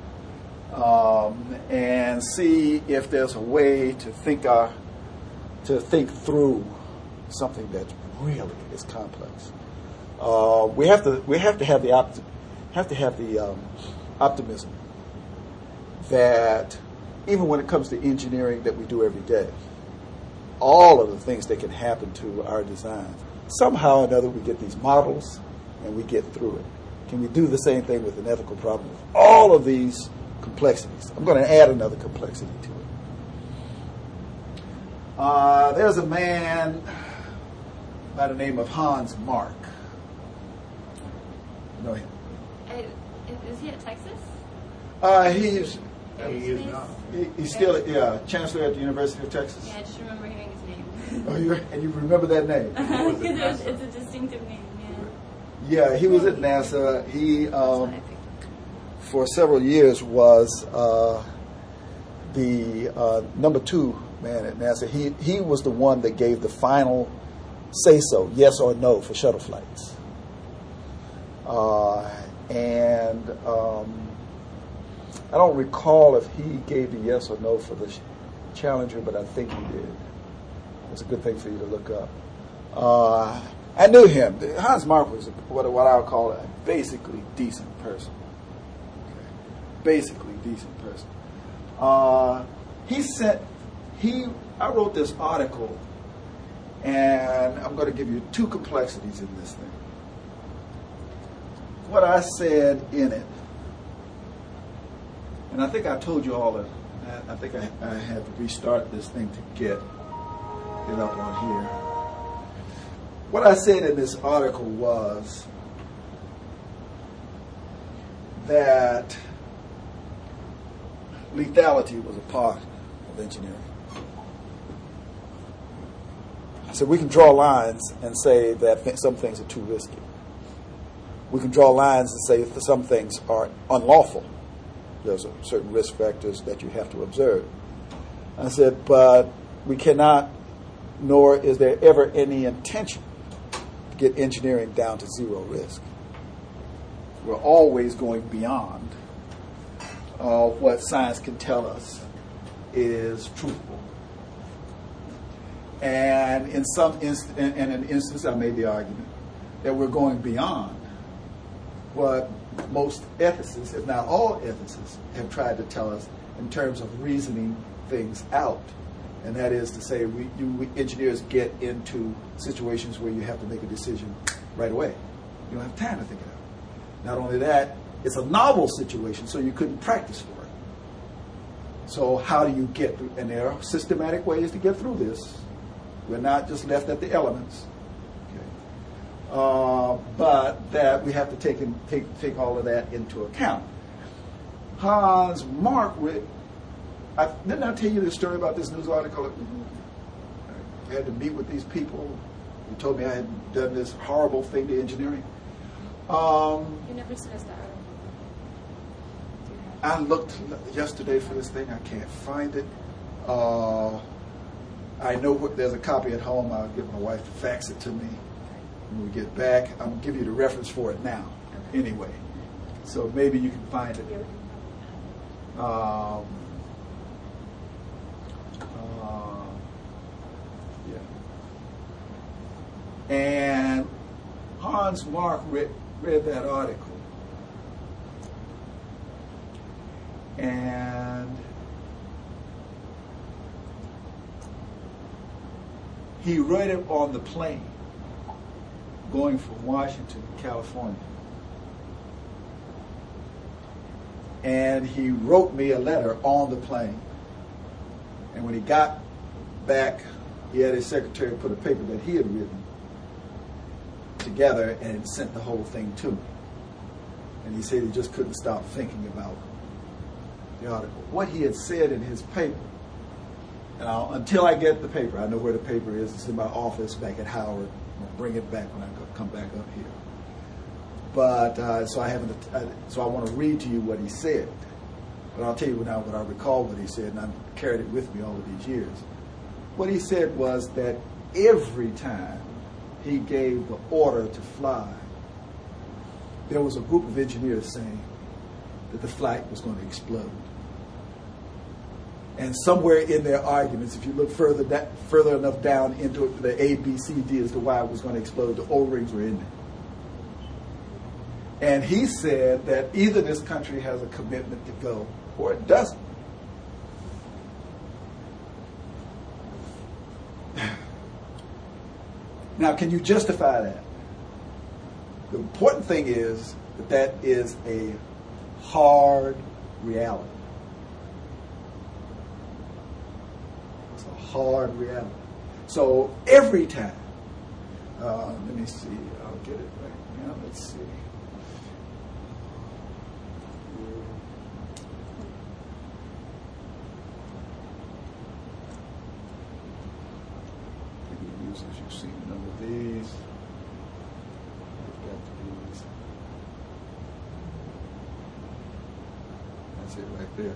Speaker 2: and see if there's a way to think through something that really is complex. We have to have the optimism that even when it comes to engineering that we do every day, all of the things that can happen to our design, somehow or another we get these models and we get through it. Can we do the same thing with an ethical problem? All of these complexities. I'm going to add another complexity to it. There's a man by the name of Hans Mark. You know him?
Speaker 3: Is he at Texas?
Speaker 2: He's still chancellor at the University of Texas.
Speaker 3: Yeah, I just remember hearing his name.
Speaker 2: And you remember that name?
Speaker 3: Because it's a distinctive name.
Speaker 2: Yeah, he was at NASA. He,
Speaker 4: That's what I think.
Speaker 2: for several years, was the number 2 man at NASA. He was the one that gave the final say-so, yes or no, for shuttle flights. And I don't recall if he gave the yes or no for the Challenger, but I think he did. It's a good thing for you to look up. I knew him. Hans Mark was what I would call a basically decent person. Basically decent person. I wrote this article, and I'm going to give you 2 complexities in this thing. What I said in it, and I think I told you all that. I think I had to restart this thing to get it up on here. What I said in this article was that lethality was a part of engineering. I said we can draw lines and say that some things are too risky. We can draw lines and say that some things are unlawful. There's certain risk factors that you have to observe. I said, but we cannot, nor is there ever any intention to get engineering down to zero risk. We're always going beyond what science can tell us is truthful. And in an instance, I made the argument that we're going beyond what most ethicists, if not all ethicists, have tried to tell us in terms of reasoning things out. And that is to say, we engineers get into situations where you have to make a decision right away. You don't have time to think it out. Not only that, it's a novel situation, so you couldn't practice for it. So how do you get through? And there are systematic ways to get through this. We're not just left at the elements. But that we have to take all of that into account. Hans Mark, didn't I tell you the story about this news article? I had to meet with these people who told me I had done this horrible thing to engineering.
Speaker 4: You never sent us the article.
Speaker 2: I looked yesterday for this thing. I can't find it. I know there's a copy at home. I'll get my wife to fax it to me when we get back. I'm going to give you the reference for it now, anyway. So maybe you can find it. Yeah. And Hans Mark read that article. And he read it on the plane going from Washington to California. And he wrote me a letter on the plane. And when he got back, he had his secretary put a paper that he had written together and sent the whole thing to me. And he said he just couldn't stop thinking about the article. What he had said in his paper, and until I get the paper, I know where the paper is. It's in my office back at Howard. I'll bring it back when I come back up here. But so I want to read to you what he said. But I'll tell you now what I recall what he said, and I've carried it with me all of these years. What he said was that every time he gave the order to fly, there was a group of engineers saying that the flight was going to explode. And somewhere in their arguments, if you look further enough down into the A, B, C, D as to why it was going to explode, the O-rings were in there. And he said that either this country has a commitment to go or it doesn't. Now, can you justify that? The important thing is that is a hard reality. It's a hard reality. So every time, let me see, I'll get it right now. Let's see. You've seen a number of these. That's it right there.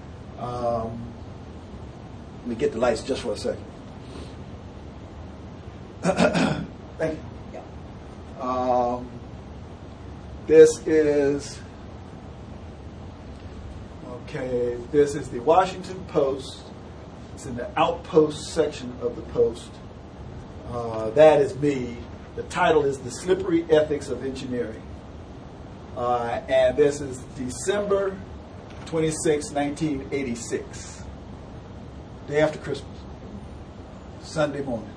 Speaker 2: Let me get the lights just for a second. Thank you. This is the Washington Post. It's in the Outpost section of the Post. That is me. The title is The Slippery Ethics of Engineering. And this is December 26, 1986. Day after Christmas. Sunday morning.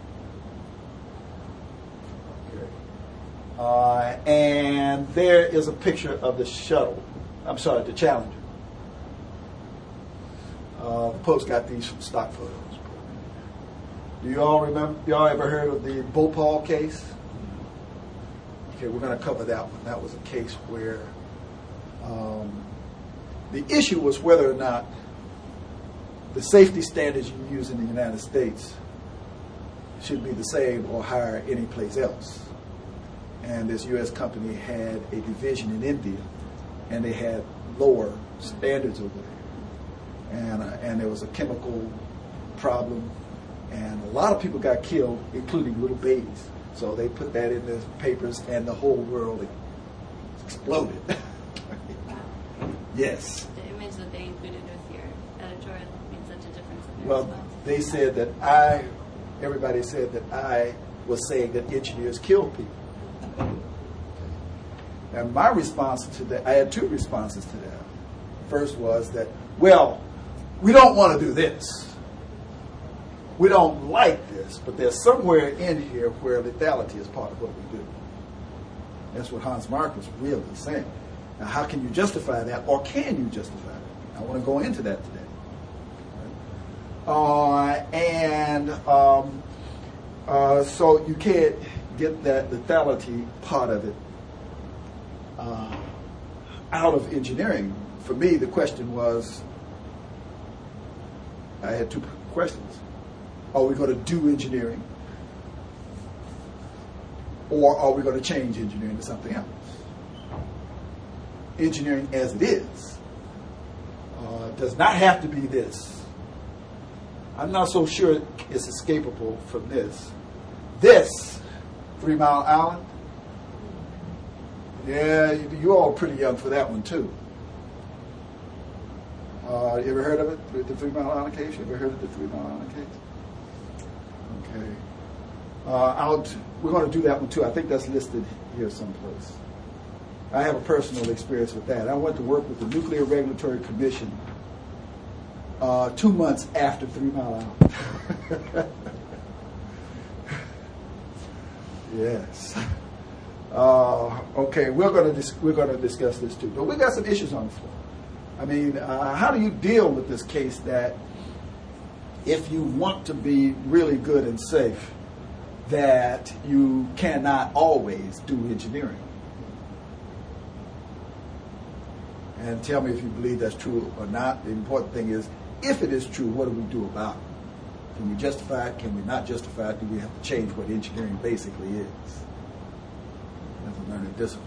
Speaker 2: And there is a picture of the shuttle. I'm sorry, the Challenger. The Post got these from stock photos. Do you all remember? Y'all ever heard of the Bhopal case? Okay, we're going to cover that one. That was a case where the issue was whether or not the safety standards you use in the United States should be the same or higher any place else. And this U.S. company had a division in India, and they had lower standards over there. And there was a chemical problem, and a lot of people got killed, including little babies. So they put that in the papers, and the whole world exploded. Yes.
Speaker 3: The image that they included with your editorial made such a difference.
Speaker 2: Well, they said that everybody said that I was saying that engineers kill people. And my response to that, I had two responses to that. First was that, well, we don't want to do this. We don't like this, but there's somewhere in here where lethality is part of what we do. That's what Hans Mark was really saying. Now, how can you justify that, or can you justify that? I want to go into that today. So you can't get that lethality part of it out of engineering. For me, the question was, I had two questions. Are we going to do engineering? Or are we going to change engineering to something else? Engineering as it is does not have to be this. I'm not so sure it's escapable from this. This, 3 Mile Island, yeah, you all are pretty young for that one too. You ever heard of it, the 3 Mile Island case? You ever heard of the 3 Mile Island case? Okay. We're going to do that one too. I think that's listed here someplace. I have a personal experience with that. I went to work with the Nuclear Regulatory Commission 2 months after 3 Mile Island. Yes. Okay, we're going to discuss this too. But we got some issues on the floor. I mean, how do you deal with this case that if you want to be really good and safe, that you cannot always do engineering? And tell me if you believe that's true or not. The important thing is, if it is true, what do we do about it? Can we justify it? Can we not justify it? Do we have to change what engineering basically is? That's a learning discipline.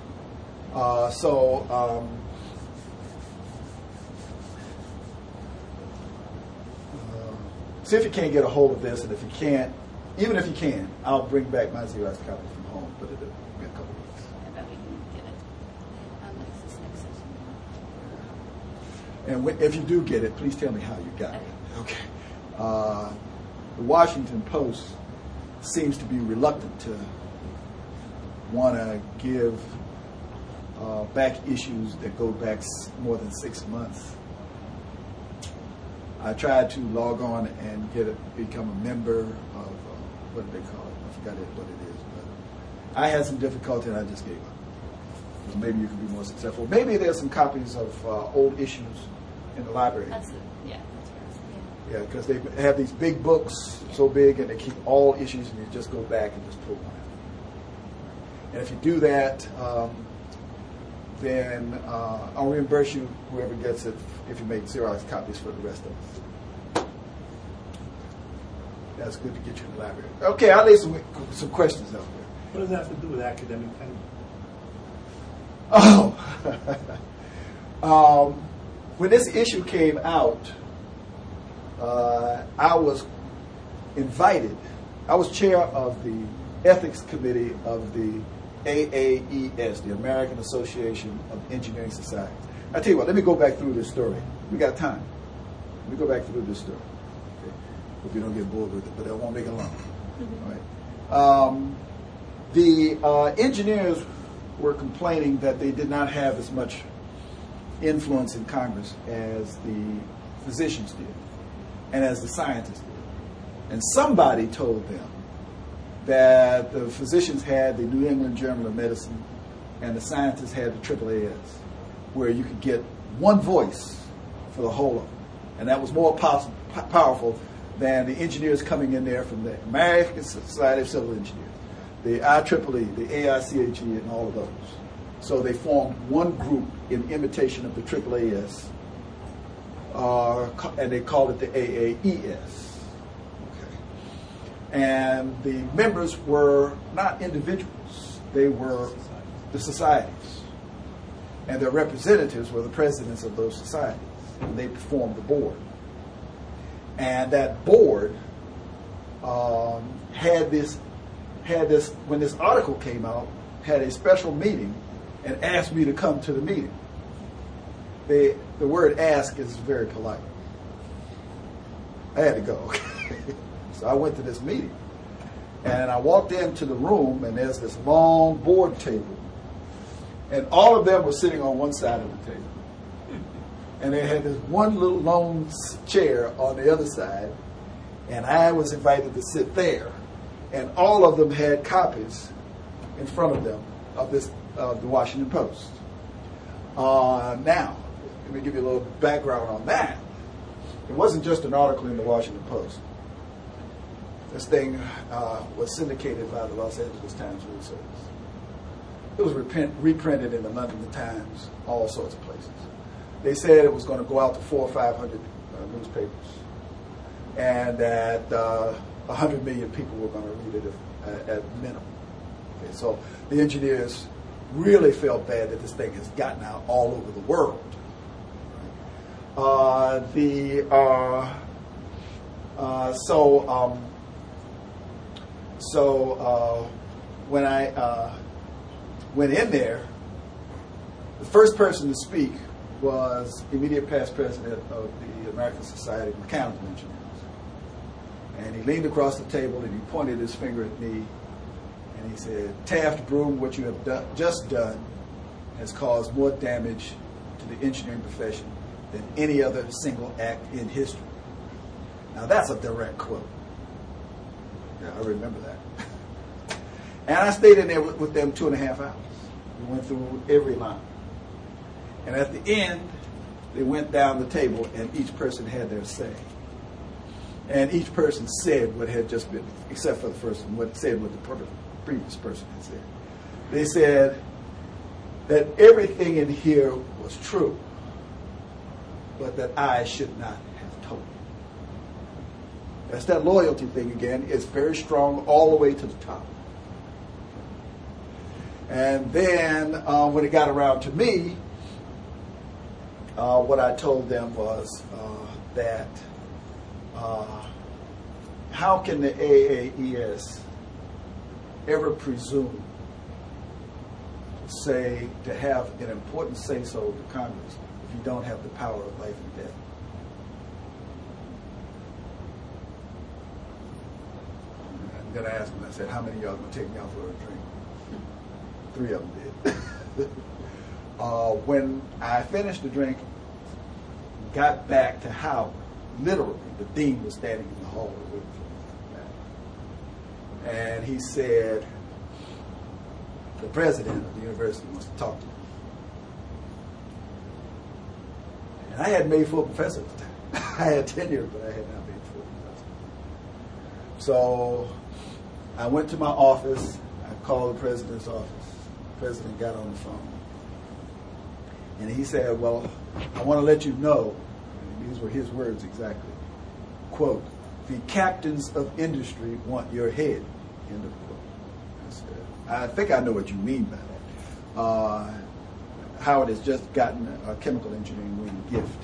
Speaker 2: See if you can't get a hold of this, and if you can't, even if you can, I'll bring back my Xerox copy from home, but it'll be a couple weeks.
Speaker 3: I bet we can get it this next session.
Speaker 2: And if you do get it, please tell me how you got it. Okay. The Washington Post seems to be reluctant to want to give back issues that go back more than 6 months. I tried to log on and become a member of, what do they call it? I forgot what it is. But I had some difficulty and I just gave up. So maybe you can be more successful. Maybe there's some copies of old issues in the library.
Speaker 3: That's where I was.
Speaker 2: Yeah, because they have these big books, so big, and they keep all issues, and you just go back and just pull one out. And if you do that, then I'll reimburse you, whoever gets it, if you make Xerox copies for the rest of us. That's good to get you in the library. Okay, I'll lay some questions out there.
Speaker 5: What does that have to do with academic tenure?
Speaker 2: When this issue came out, I was invited. I was chair of the ethics committee of the AAES, the American Association of Engineering Societies. I tell you what, let me go back through this story. We got time. Let me go back through this story. Okay. Hope you don't get bored with it, but I won't make it long. All right. The engineers were complaining that they did not have as much influence in Congress as the physicians did and as the scientists did. And somebody told them that the physicians had the New England Journal of Medicine and the scientists had the AAAS, where you could get one voice for the whole of them. And that was more powerful than the engineers coming in there from the American Society of Civil Engineers, the IEEE, the AICHE, and all of those. So they formed one group in imitation of the AAAS, and they called it the AAES. And the members were not individuals, they were the societies. And their representatives were the presidents of those societies. And they formed the board. And that board had this, when this article came out, had a special meeting and asked me to come to the meeting. The word ask is very polite. I had to go. So I went to this meeting, and I walked into the room, and there's this long board table, and all of them were sitting on one side of the table, and they had this one little lone chair on the other side, and I was invited to sit there, and all of them had copies in front of them of this the Washington Post. Now, let me give you a little background on that. It wasn't just an article in the Washington Post. This thing was syndicated by the Los Angeles Times News Service. It was reprinted in the London Times, all sorts of places. They said it was going to go out to 400 or 500 newspapers, and that 100 million people were going to read it at minimum. Okay, so the engineers really felt bad that this thing has gotten out all over the world. When I went in there, the first person to speak was immediate past president of the American Society of Mechanical Engineers. And he leaned across the table and he pointed his finger at me and he said, "Taft Broom, what you have just done has caused more damage to the engineering profession than any other single act in history." Now that's a direct quote. Yeah, I remember that. And I stayed in there with them 2.5 hours. We went through every line. And at the end, they went down the table and each person had their say. And each person said what had just been, except for the first one, said what the previous person had said. They said that everything in here was true, but that I should not have told it. That's that loyalty thing again. It's very strong all the way to the top. And then when it got around to me, what I told them was that how can the AAES ever presume to have an important say-so to Congress if you don't have the power of life and death? And then I asked them, I said, how many of y'all are going to take me out for a drink? 3 of them did. When I finished the drink, got back to Howard, literally, the dean was standing in the hallway with me. And he said, the president of the university wants to talk to me. And I hadn't made full professor at the time. I had tenure, but I had not made full professor. So I went to my office. I called the president's office. The president got on the phone. And he said, well, I want to let you know, and these were his words exactly, quote, "The captains of industry want your head," end of quote. I said, I think I know what you mean by that. Howard has just gotten a chemical engineering wing gift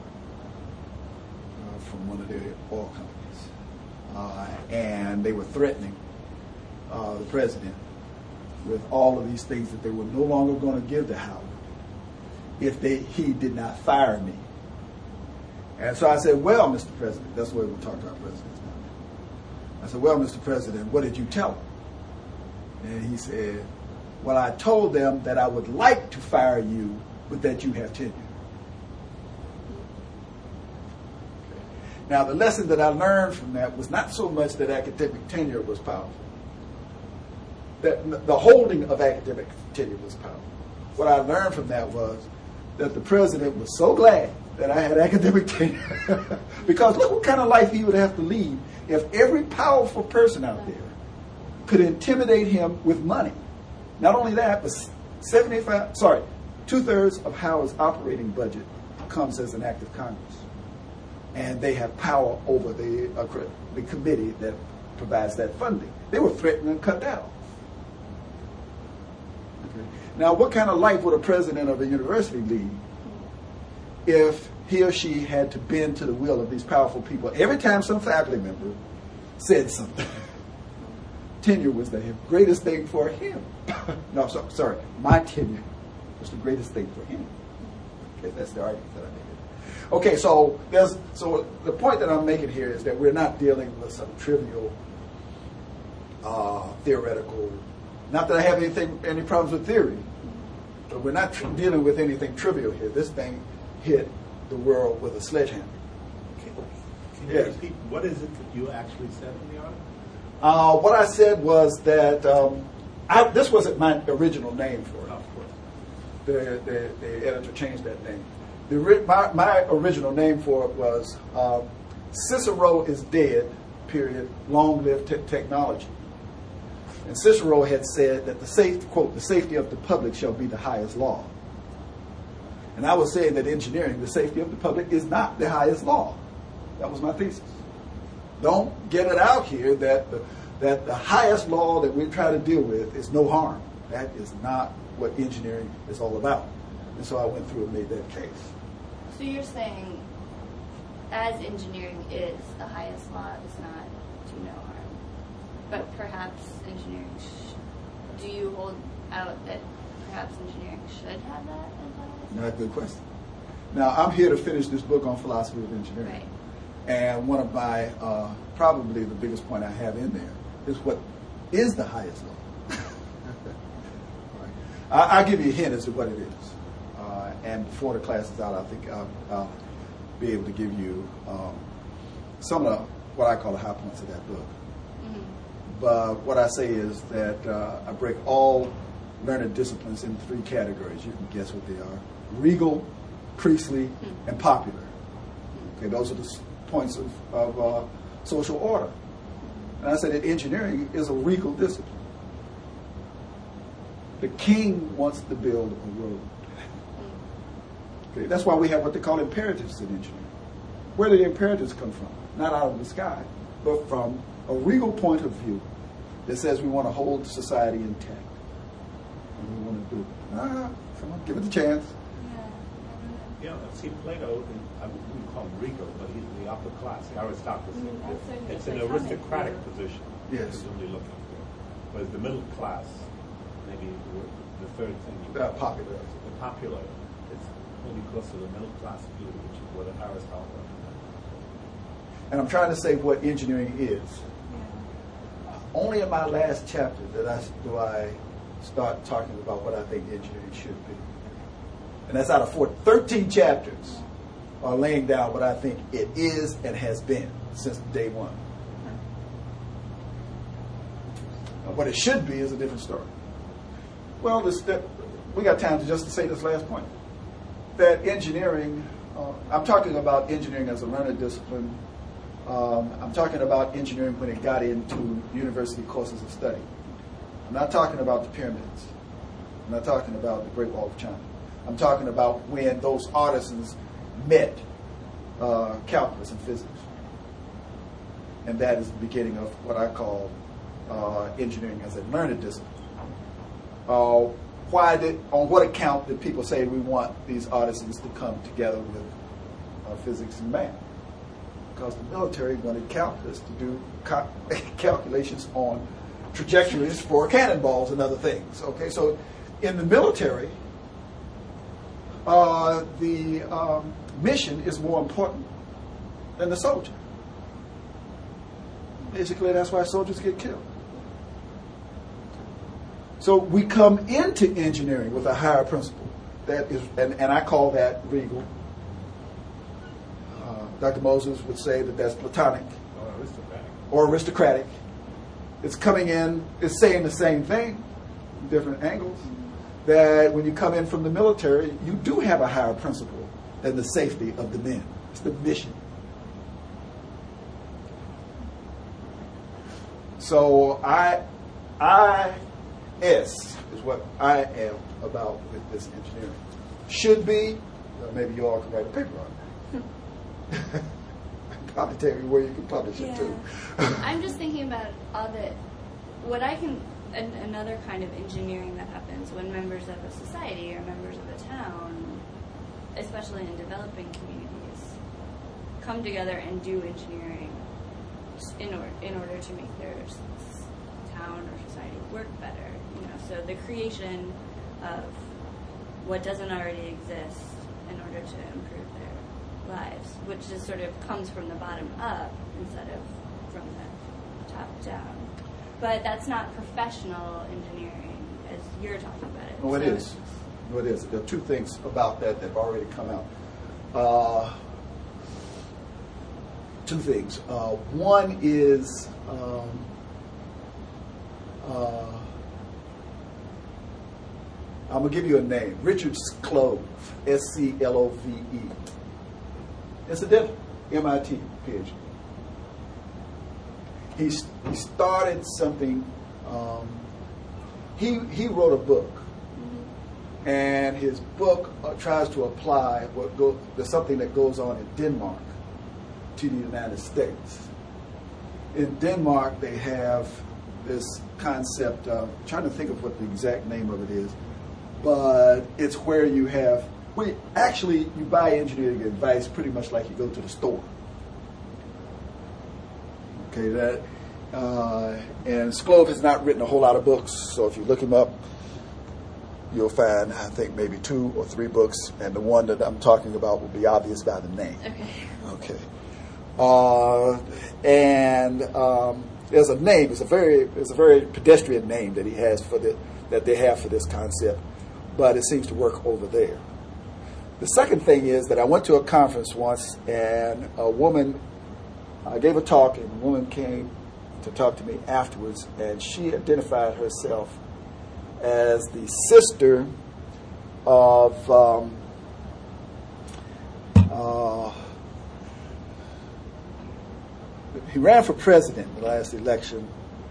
Speaker 2: from one of their oil companies. And they were threatening the president with all of these things that they were no longer going to give to Howard if he did not fire me. And so I said, well, Mr. President, that's the way we talk to our presidents now. I said, well, Mr. President, what did you tell them? And he said, well, I told them that I would like to fire you, but that you have tenure. Now, the lesson that I learned from that was not so much that academic tenure was powerful. That the holding of academic tenure was powerful. What I learned from that was that the president was so glad that I had academic tenure. Because look what kind of life he would have to lead if every powerful person out there could intimidate him with money. Not only that, but 2/3 of Howard's operating budget comes as an act of Congress. And they have power over the committee that provides that funding. They were threatening to cut that off. Okay. Now, what kind of life would a president of a university lead if he or she had to bend to the will of these powerful people every time some faculty member said something? Tenure was the greatest thing for him. No, sorry, my tenure was the greatest thing for him. Okay, that's the argument that I made. Okay, so the point that I'm making here is that we're not dealing with some trivial, theoretical. Not that I have any problems with theory, but we're not dealing with anything trivial here. This thing hit the world with a sledgehammer.
Speaker 5: Can you repeat what is it that you actually said in the article?
Speaker 2: What I said was that this wasn't my original name for it.
Speaker 5: Of course.
Speaker 2: The editor changed that name. My original name for it was Cicero is dead, period, long live technology. And Cicero had said that the safety of the public shall be the highest law. And I was saying that engineering, the safety of the public, is not the highest law. That was my thesis. Don't get it out here that the highest law that we try to deal with is no harm. That is not what engineering is all about. And so I went through and made that case.
Speaker 3: So you're saying, as engineering is the highest law, is not do no harm, but perhaps engineering. Do you hold out that perhaps engineering should have that as highest?
Speaker 2: Not a good question. Now I'm here to finish this book on philosophy of engineering,
Speaker 3: right.
Speaker 2: And one of my probably the biggest point I have in there is what is the highest law. Right. I'll give you a hint as to what it is. And before the class is out, I think I'll be able to give you some of what I call the high points of that book. Mm-hmm. But what I say is that I break all learned disciplines into 3 categories. You can guess what they are: regal, priestly, and popular. Okay, those are the points of social order. And I say that engineering is a regal discipline. The king wants to build a road. Okay, that's why we have what they call imperatives in engineering. Where do the imperatives come from? Not out of the sky, but from a regal point of view that says we want to hold society intact. And we want to do it. Come on, give it a chance.
Speaker 5: Yeah, see, Plato, we call him regal, but he's the upper class, the aristocracy. It's an aristocratic position.
Speaker 2: Yes.
Speaker 5: He's really looking for. Whereas the middle class, maybe the third thing.
Speaker 2: Popular.
Speaker 5: The popular. It's maybe close to the middle class view, which is what Aristotle recommends.
Speaker 2: And I'm trying to say what engineering is. Only in my last chapter do I start talking about what I think engineering should be. And that's out of 13 chapters are laying down what I think it is and has been since day one. Now, what it should be is a different story. Well, we got time to say this last point. That engineering, I'm talking about engineering as a learned discipline. I'm talking about engineering when it got into university courses of study. I'm not talking about the pyramids. I'm not talking about the Great Wall of China. I'm talking about when those artisans met calculus and physics. And that is the beginning of what I call engineering as a learned discipline. on what account did people say we want these artisans to come together with physics and math? Because the military wanted calculus to do calculations on trajectories for cannonballs and other things. Okay, so in the military, the mission is more important than the soldier. Basically, that's why soldiers get killed. So we come into engineering with a higher principle. That is, and I call that regal. Dr. Moses would say that that's Platonic or aristocratic. It's coming in, it's saying the same thing, different angles. That when you come in from the military, you do have a higher principle than the safety of the men. It's the mission. So IS is what I am about with this engineering. Should be, maybe you all can write a paper on it. I can probably tell you where you can publish it too.
Speaker 3: I'm just thinking about another kind of engineering that happens when members of a society or members of a town, especially in developing communities, come together and do engineering in order to make their town or society work better. So the creation of what doesn't already exist in order to improve their lives, which just sort of comes from the bottom up instead of from the top down. But that's not professional engineering as you're talking about it.
Speaker 2: Oh, it is. No, it is. There are two things about that have already come out. Two things. One is I'm going to give you a name. Richard Sclove, S-C-L-O-V-E. Incidentally, MIT, PhD. He started something. He wrote a book, and his book tries to apply something that goes on in Denmark to the United States. In Denmark, they have this concept of, I'm trying to think of what the exact name of it is, but it's where you have, you buy engineering advice pretty much like you go to the store. Okay, and Sclove has not written a whole lot of books, so if you look him up, you'll find, I think, maybe 2 or 3 books, and the one that I'm talking about will be obvious by the name. Okay. There's a name. It's a very pedestrian name that he has that they have for this concept, but it seems to work over there. The second thing is that I went to a conference once, and I gave a talk, and a woman came to talk to me afterwards, and she identified herself as the sister of he ran for president in the last election.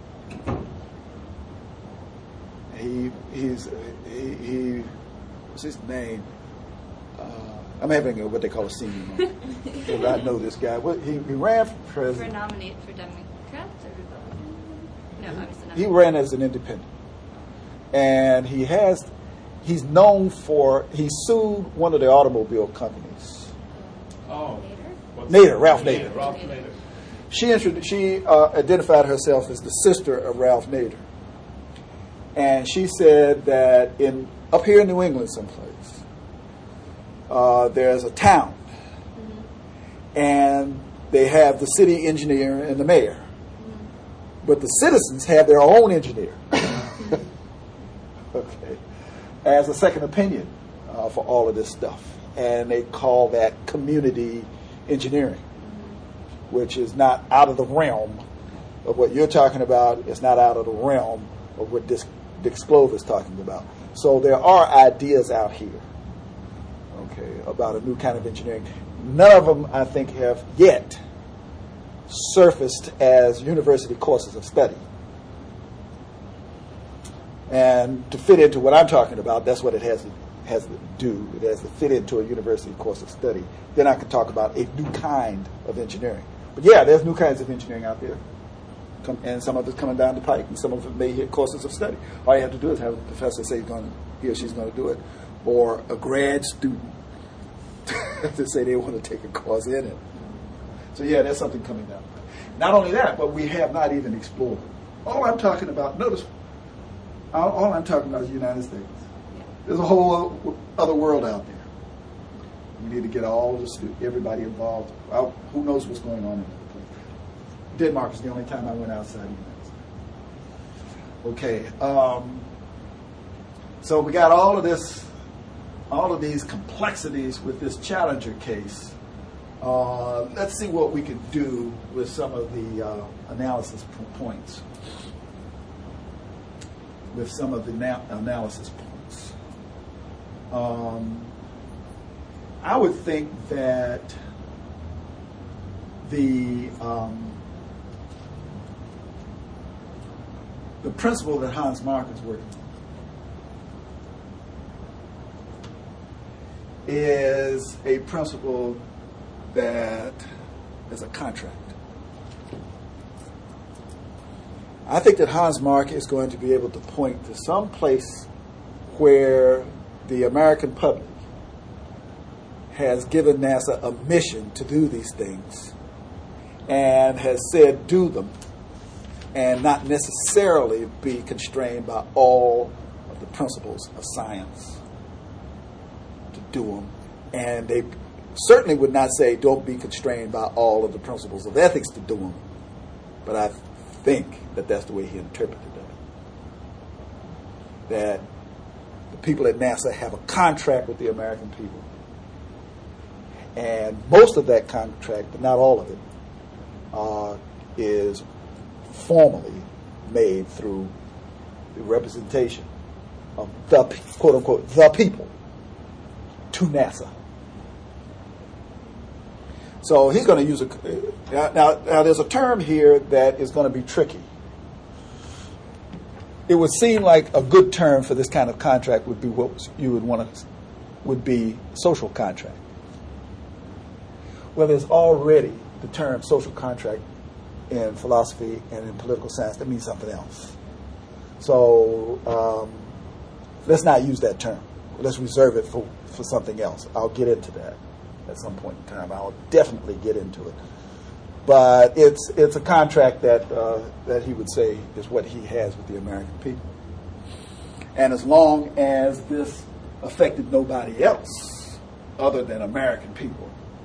Speaker 2: What's his name? I'm having what they call a senior moment. I know this guy. He ran for president.
Speaker 3: For nominate for Democrats or Republicans? No, obviously not.
Speaker 2: He ran as an independent. And he's known for, he sued one of the automobile companies.
Speaker 5: Oh.
Speaker 2: Nader, Ralph Nader.
Speaker 5: Ralph Nader.
Speaker 2: She identified herself as the sister of Ralph Nader. And she said that up here in New England someplace, there's a town. And they have the city engineer and the mayor. But the citizens have their own engineer. Okay. As a second opinion for all of this stuff. And they call that community engineering, which is not out of the realm of what you're talking about. It's not out of the realm of what Dick Sclove is talking about. So there are ideas out here, okay, about a new kind of engineering. None of them, I think, have yet surfaced as university courses of study. And to fit into what I'm talking about, that's what it has to do. It has to fit into a university course of study. Then I can talk about a new kind of engineering. But yeah, there's new kinds of engineering out there. And some of it's coming down the pike, and some of it may hit courses of study. All you have to do is have a professor say he's going to he or she's going to do it, or a grad student to say they want to take a course in it. So yeah, there's something coming down. Not only that, but we have not even explored. All I'm talking about, notice, all I'm talking about is the United States. There's a whole other world out there. We need to get everybody involved. Who knows what's going on in that place. Denmark is the only time I went outside the United States. Okay. So we got all of these complexities with this Challenger case. Let's see what we can do with some of the analysis points. With some of the analysis points. I would think that the principle that Hans Mark is working on is a principle that is a contract. I think that Hans Mark is going to be able to point to some place where the American public has given NASA a mission to do these things and has said do them and not necessarily be constrained by all of the principles of science to do them. And they certainly would not say don't be constrained by all of the principles of ethics to do them. But I think that that's the way he interpreted it. That the people at NASA have a contract with the American people. And most of that contract, but not all of it, is formally made through the representation of the, quote unquote, the people to NASA. So he's going to use now there's a term here that is going to be tricky. It would seem like a good term for this kind of contract would be what you would be social contract. Well, there's already the term social contract in philosophy and in political science that means something else. So let's not use that term. Let's reserve it for something else. I'll get into that at some point in time. I'll definitely get into it. But it's a contract that he would say is what he has with the American people. And as long as this affected nobody else other than American people,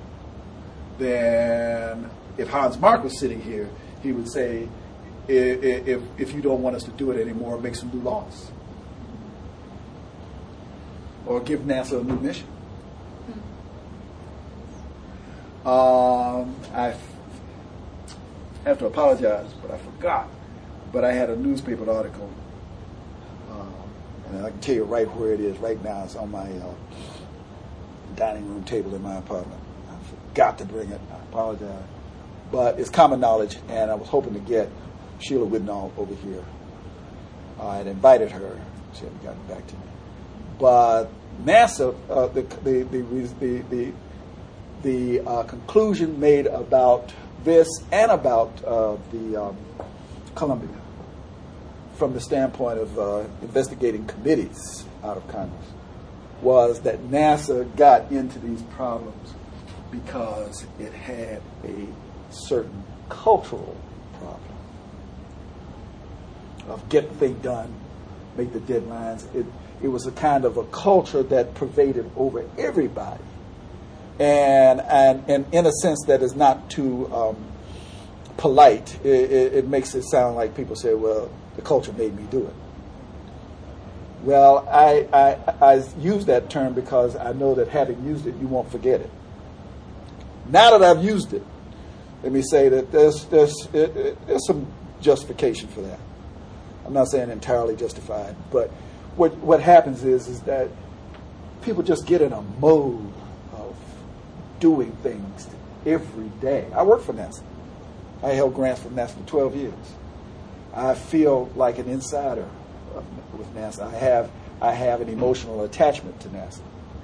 Speaker 2: then if Hans Mark was sitting here, he would say, if you don't want us to do it anymore, make some new laws. Or give NASA a new mission. I have to apologize, but I forgot. But I had a newspaper article, and I can tell you right where it is right now. It's on my dining room table in my apartment. I forgot to bring it. I apologize. But it's common knowledge, and I was hoping to get Sheila Widnall over here. I had invited her. She hadn't gotten back to me. But NASA, the conclusion made about this and about the Columbia from the standpoint of investigating committees out of Congress was that NASA got into these problems because it had a certain cultural problem of get the thing done, make the deadlines. It was a kind of a culture that pervaded over everybody. And in a sense that is not too polite. It makes it sound like people say, well, the culture made me do it. Well, I use that term because I know that having used it, you won't forget it. Now that I've used it, let me say that there's some justification for that. I'm not saying entirely justified, but what happens is that people just get in a mode of doing things every day. I work for NASA. I held grants from NASA for 12 years. I feel like an insider with NASA. I have an emotional attachment to NASA.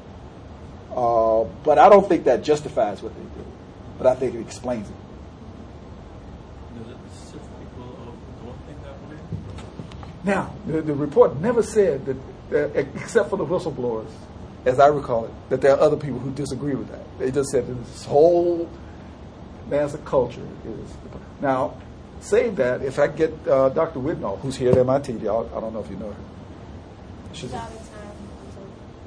Speaker 2: But I don't think that justifies what they do. But I think it explains it.
Speaker 8: Does it assist people of don't think that way?
Speaker 2: Now, the report never said that except for the whistleblowers, as I recall it, that there are other people who disagree with that. They just said that this whole NASA culture is. Now, saying that, if I get Dr. Whitnall, who's here at MIT, y'all, I don't know if you know her. She's
Speaker 4: Out of time until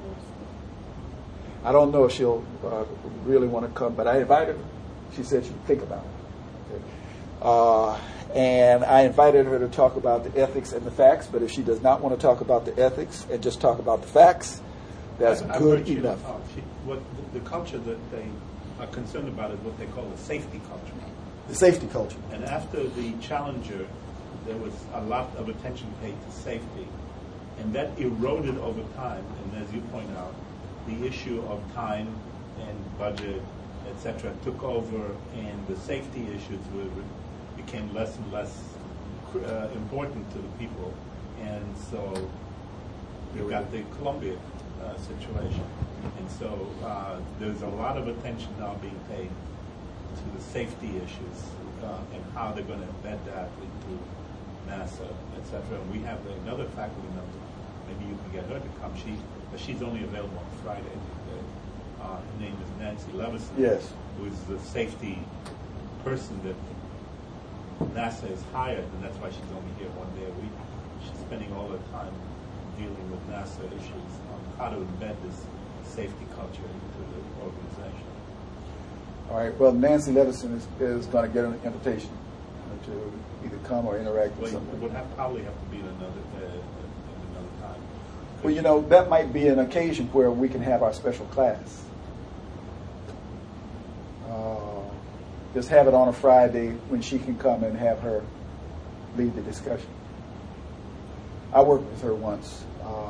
Speaker 2: I don't know if she'll really want to come, but I invited her. She said she'd think about it. Okay. And I invited her to talk about the ethics and the facts, but if she does not want to talk about the ethics and just talk about the facts, that's good enough.
Speaker 5: The culture that they are concerned about is what they call the safety culture.
Speaker 2: The safety culture.
Speaker 5: And after the Challenger, there was a lot of attention paid to safety. And that eroded over time. And as you point out, the issue of time and budget, etc., took over, and the safety issues became less and less important to the people. And so you've got the Columbia situation. And so there's a lot of attention now being paid to the safety issues and how they're going to embed that into NASA, etc. And we have another faculty member. Maybe you can get her to come. She's only available on Friday. Her name is Nancy Levison.
Speaker 2: Yes.
Speaker 5: Who is the safety person that NASA has hired, and that's why she's only here one day a week. She's spending all her time dealing with NASA issues on how to embed this safety culture into the organization.
Speaker 2: All right. Well, Nancy Levison is going to get an invitation to either come or interact with somebody.
Speaker 5: It would probably have to be at another time.
Speaker 2: Well, you know, that might be an occasion where we can have our special class. Just have it on a Friday when she can come and have her lead the discussion. I worked with her once.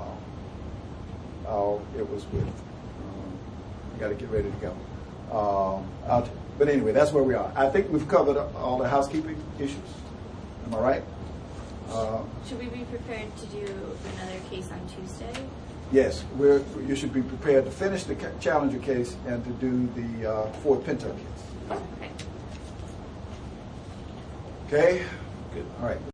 Speaker 2: It was with, I got to get ready to go. But anyway, that's where we are. I think we've covered all the housekeeping issues. Am I right?
Speaker 3: Should we be prepared to do another case on Tuesday?
Speaker 2: Yes, you should be prepared to finish the Challenger case and to do the Ford Pinto case.
Speaker 3: Okay.
Speaker 2: Okay? Good. All right.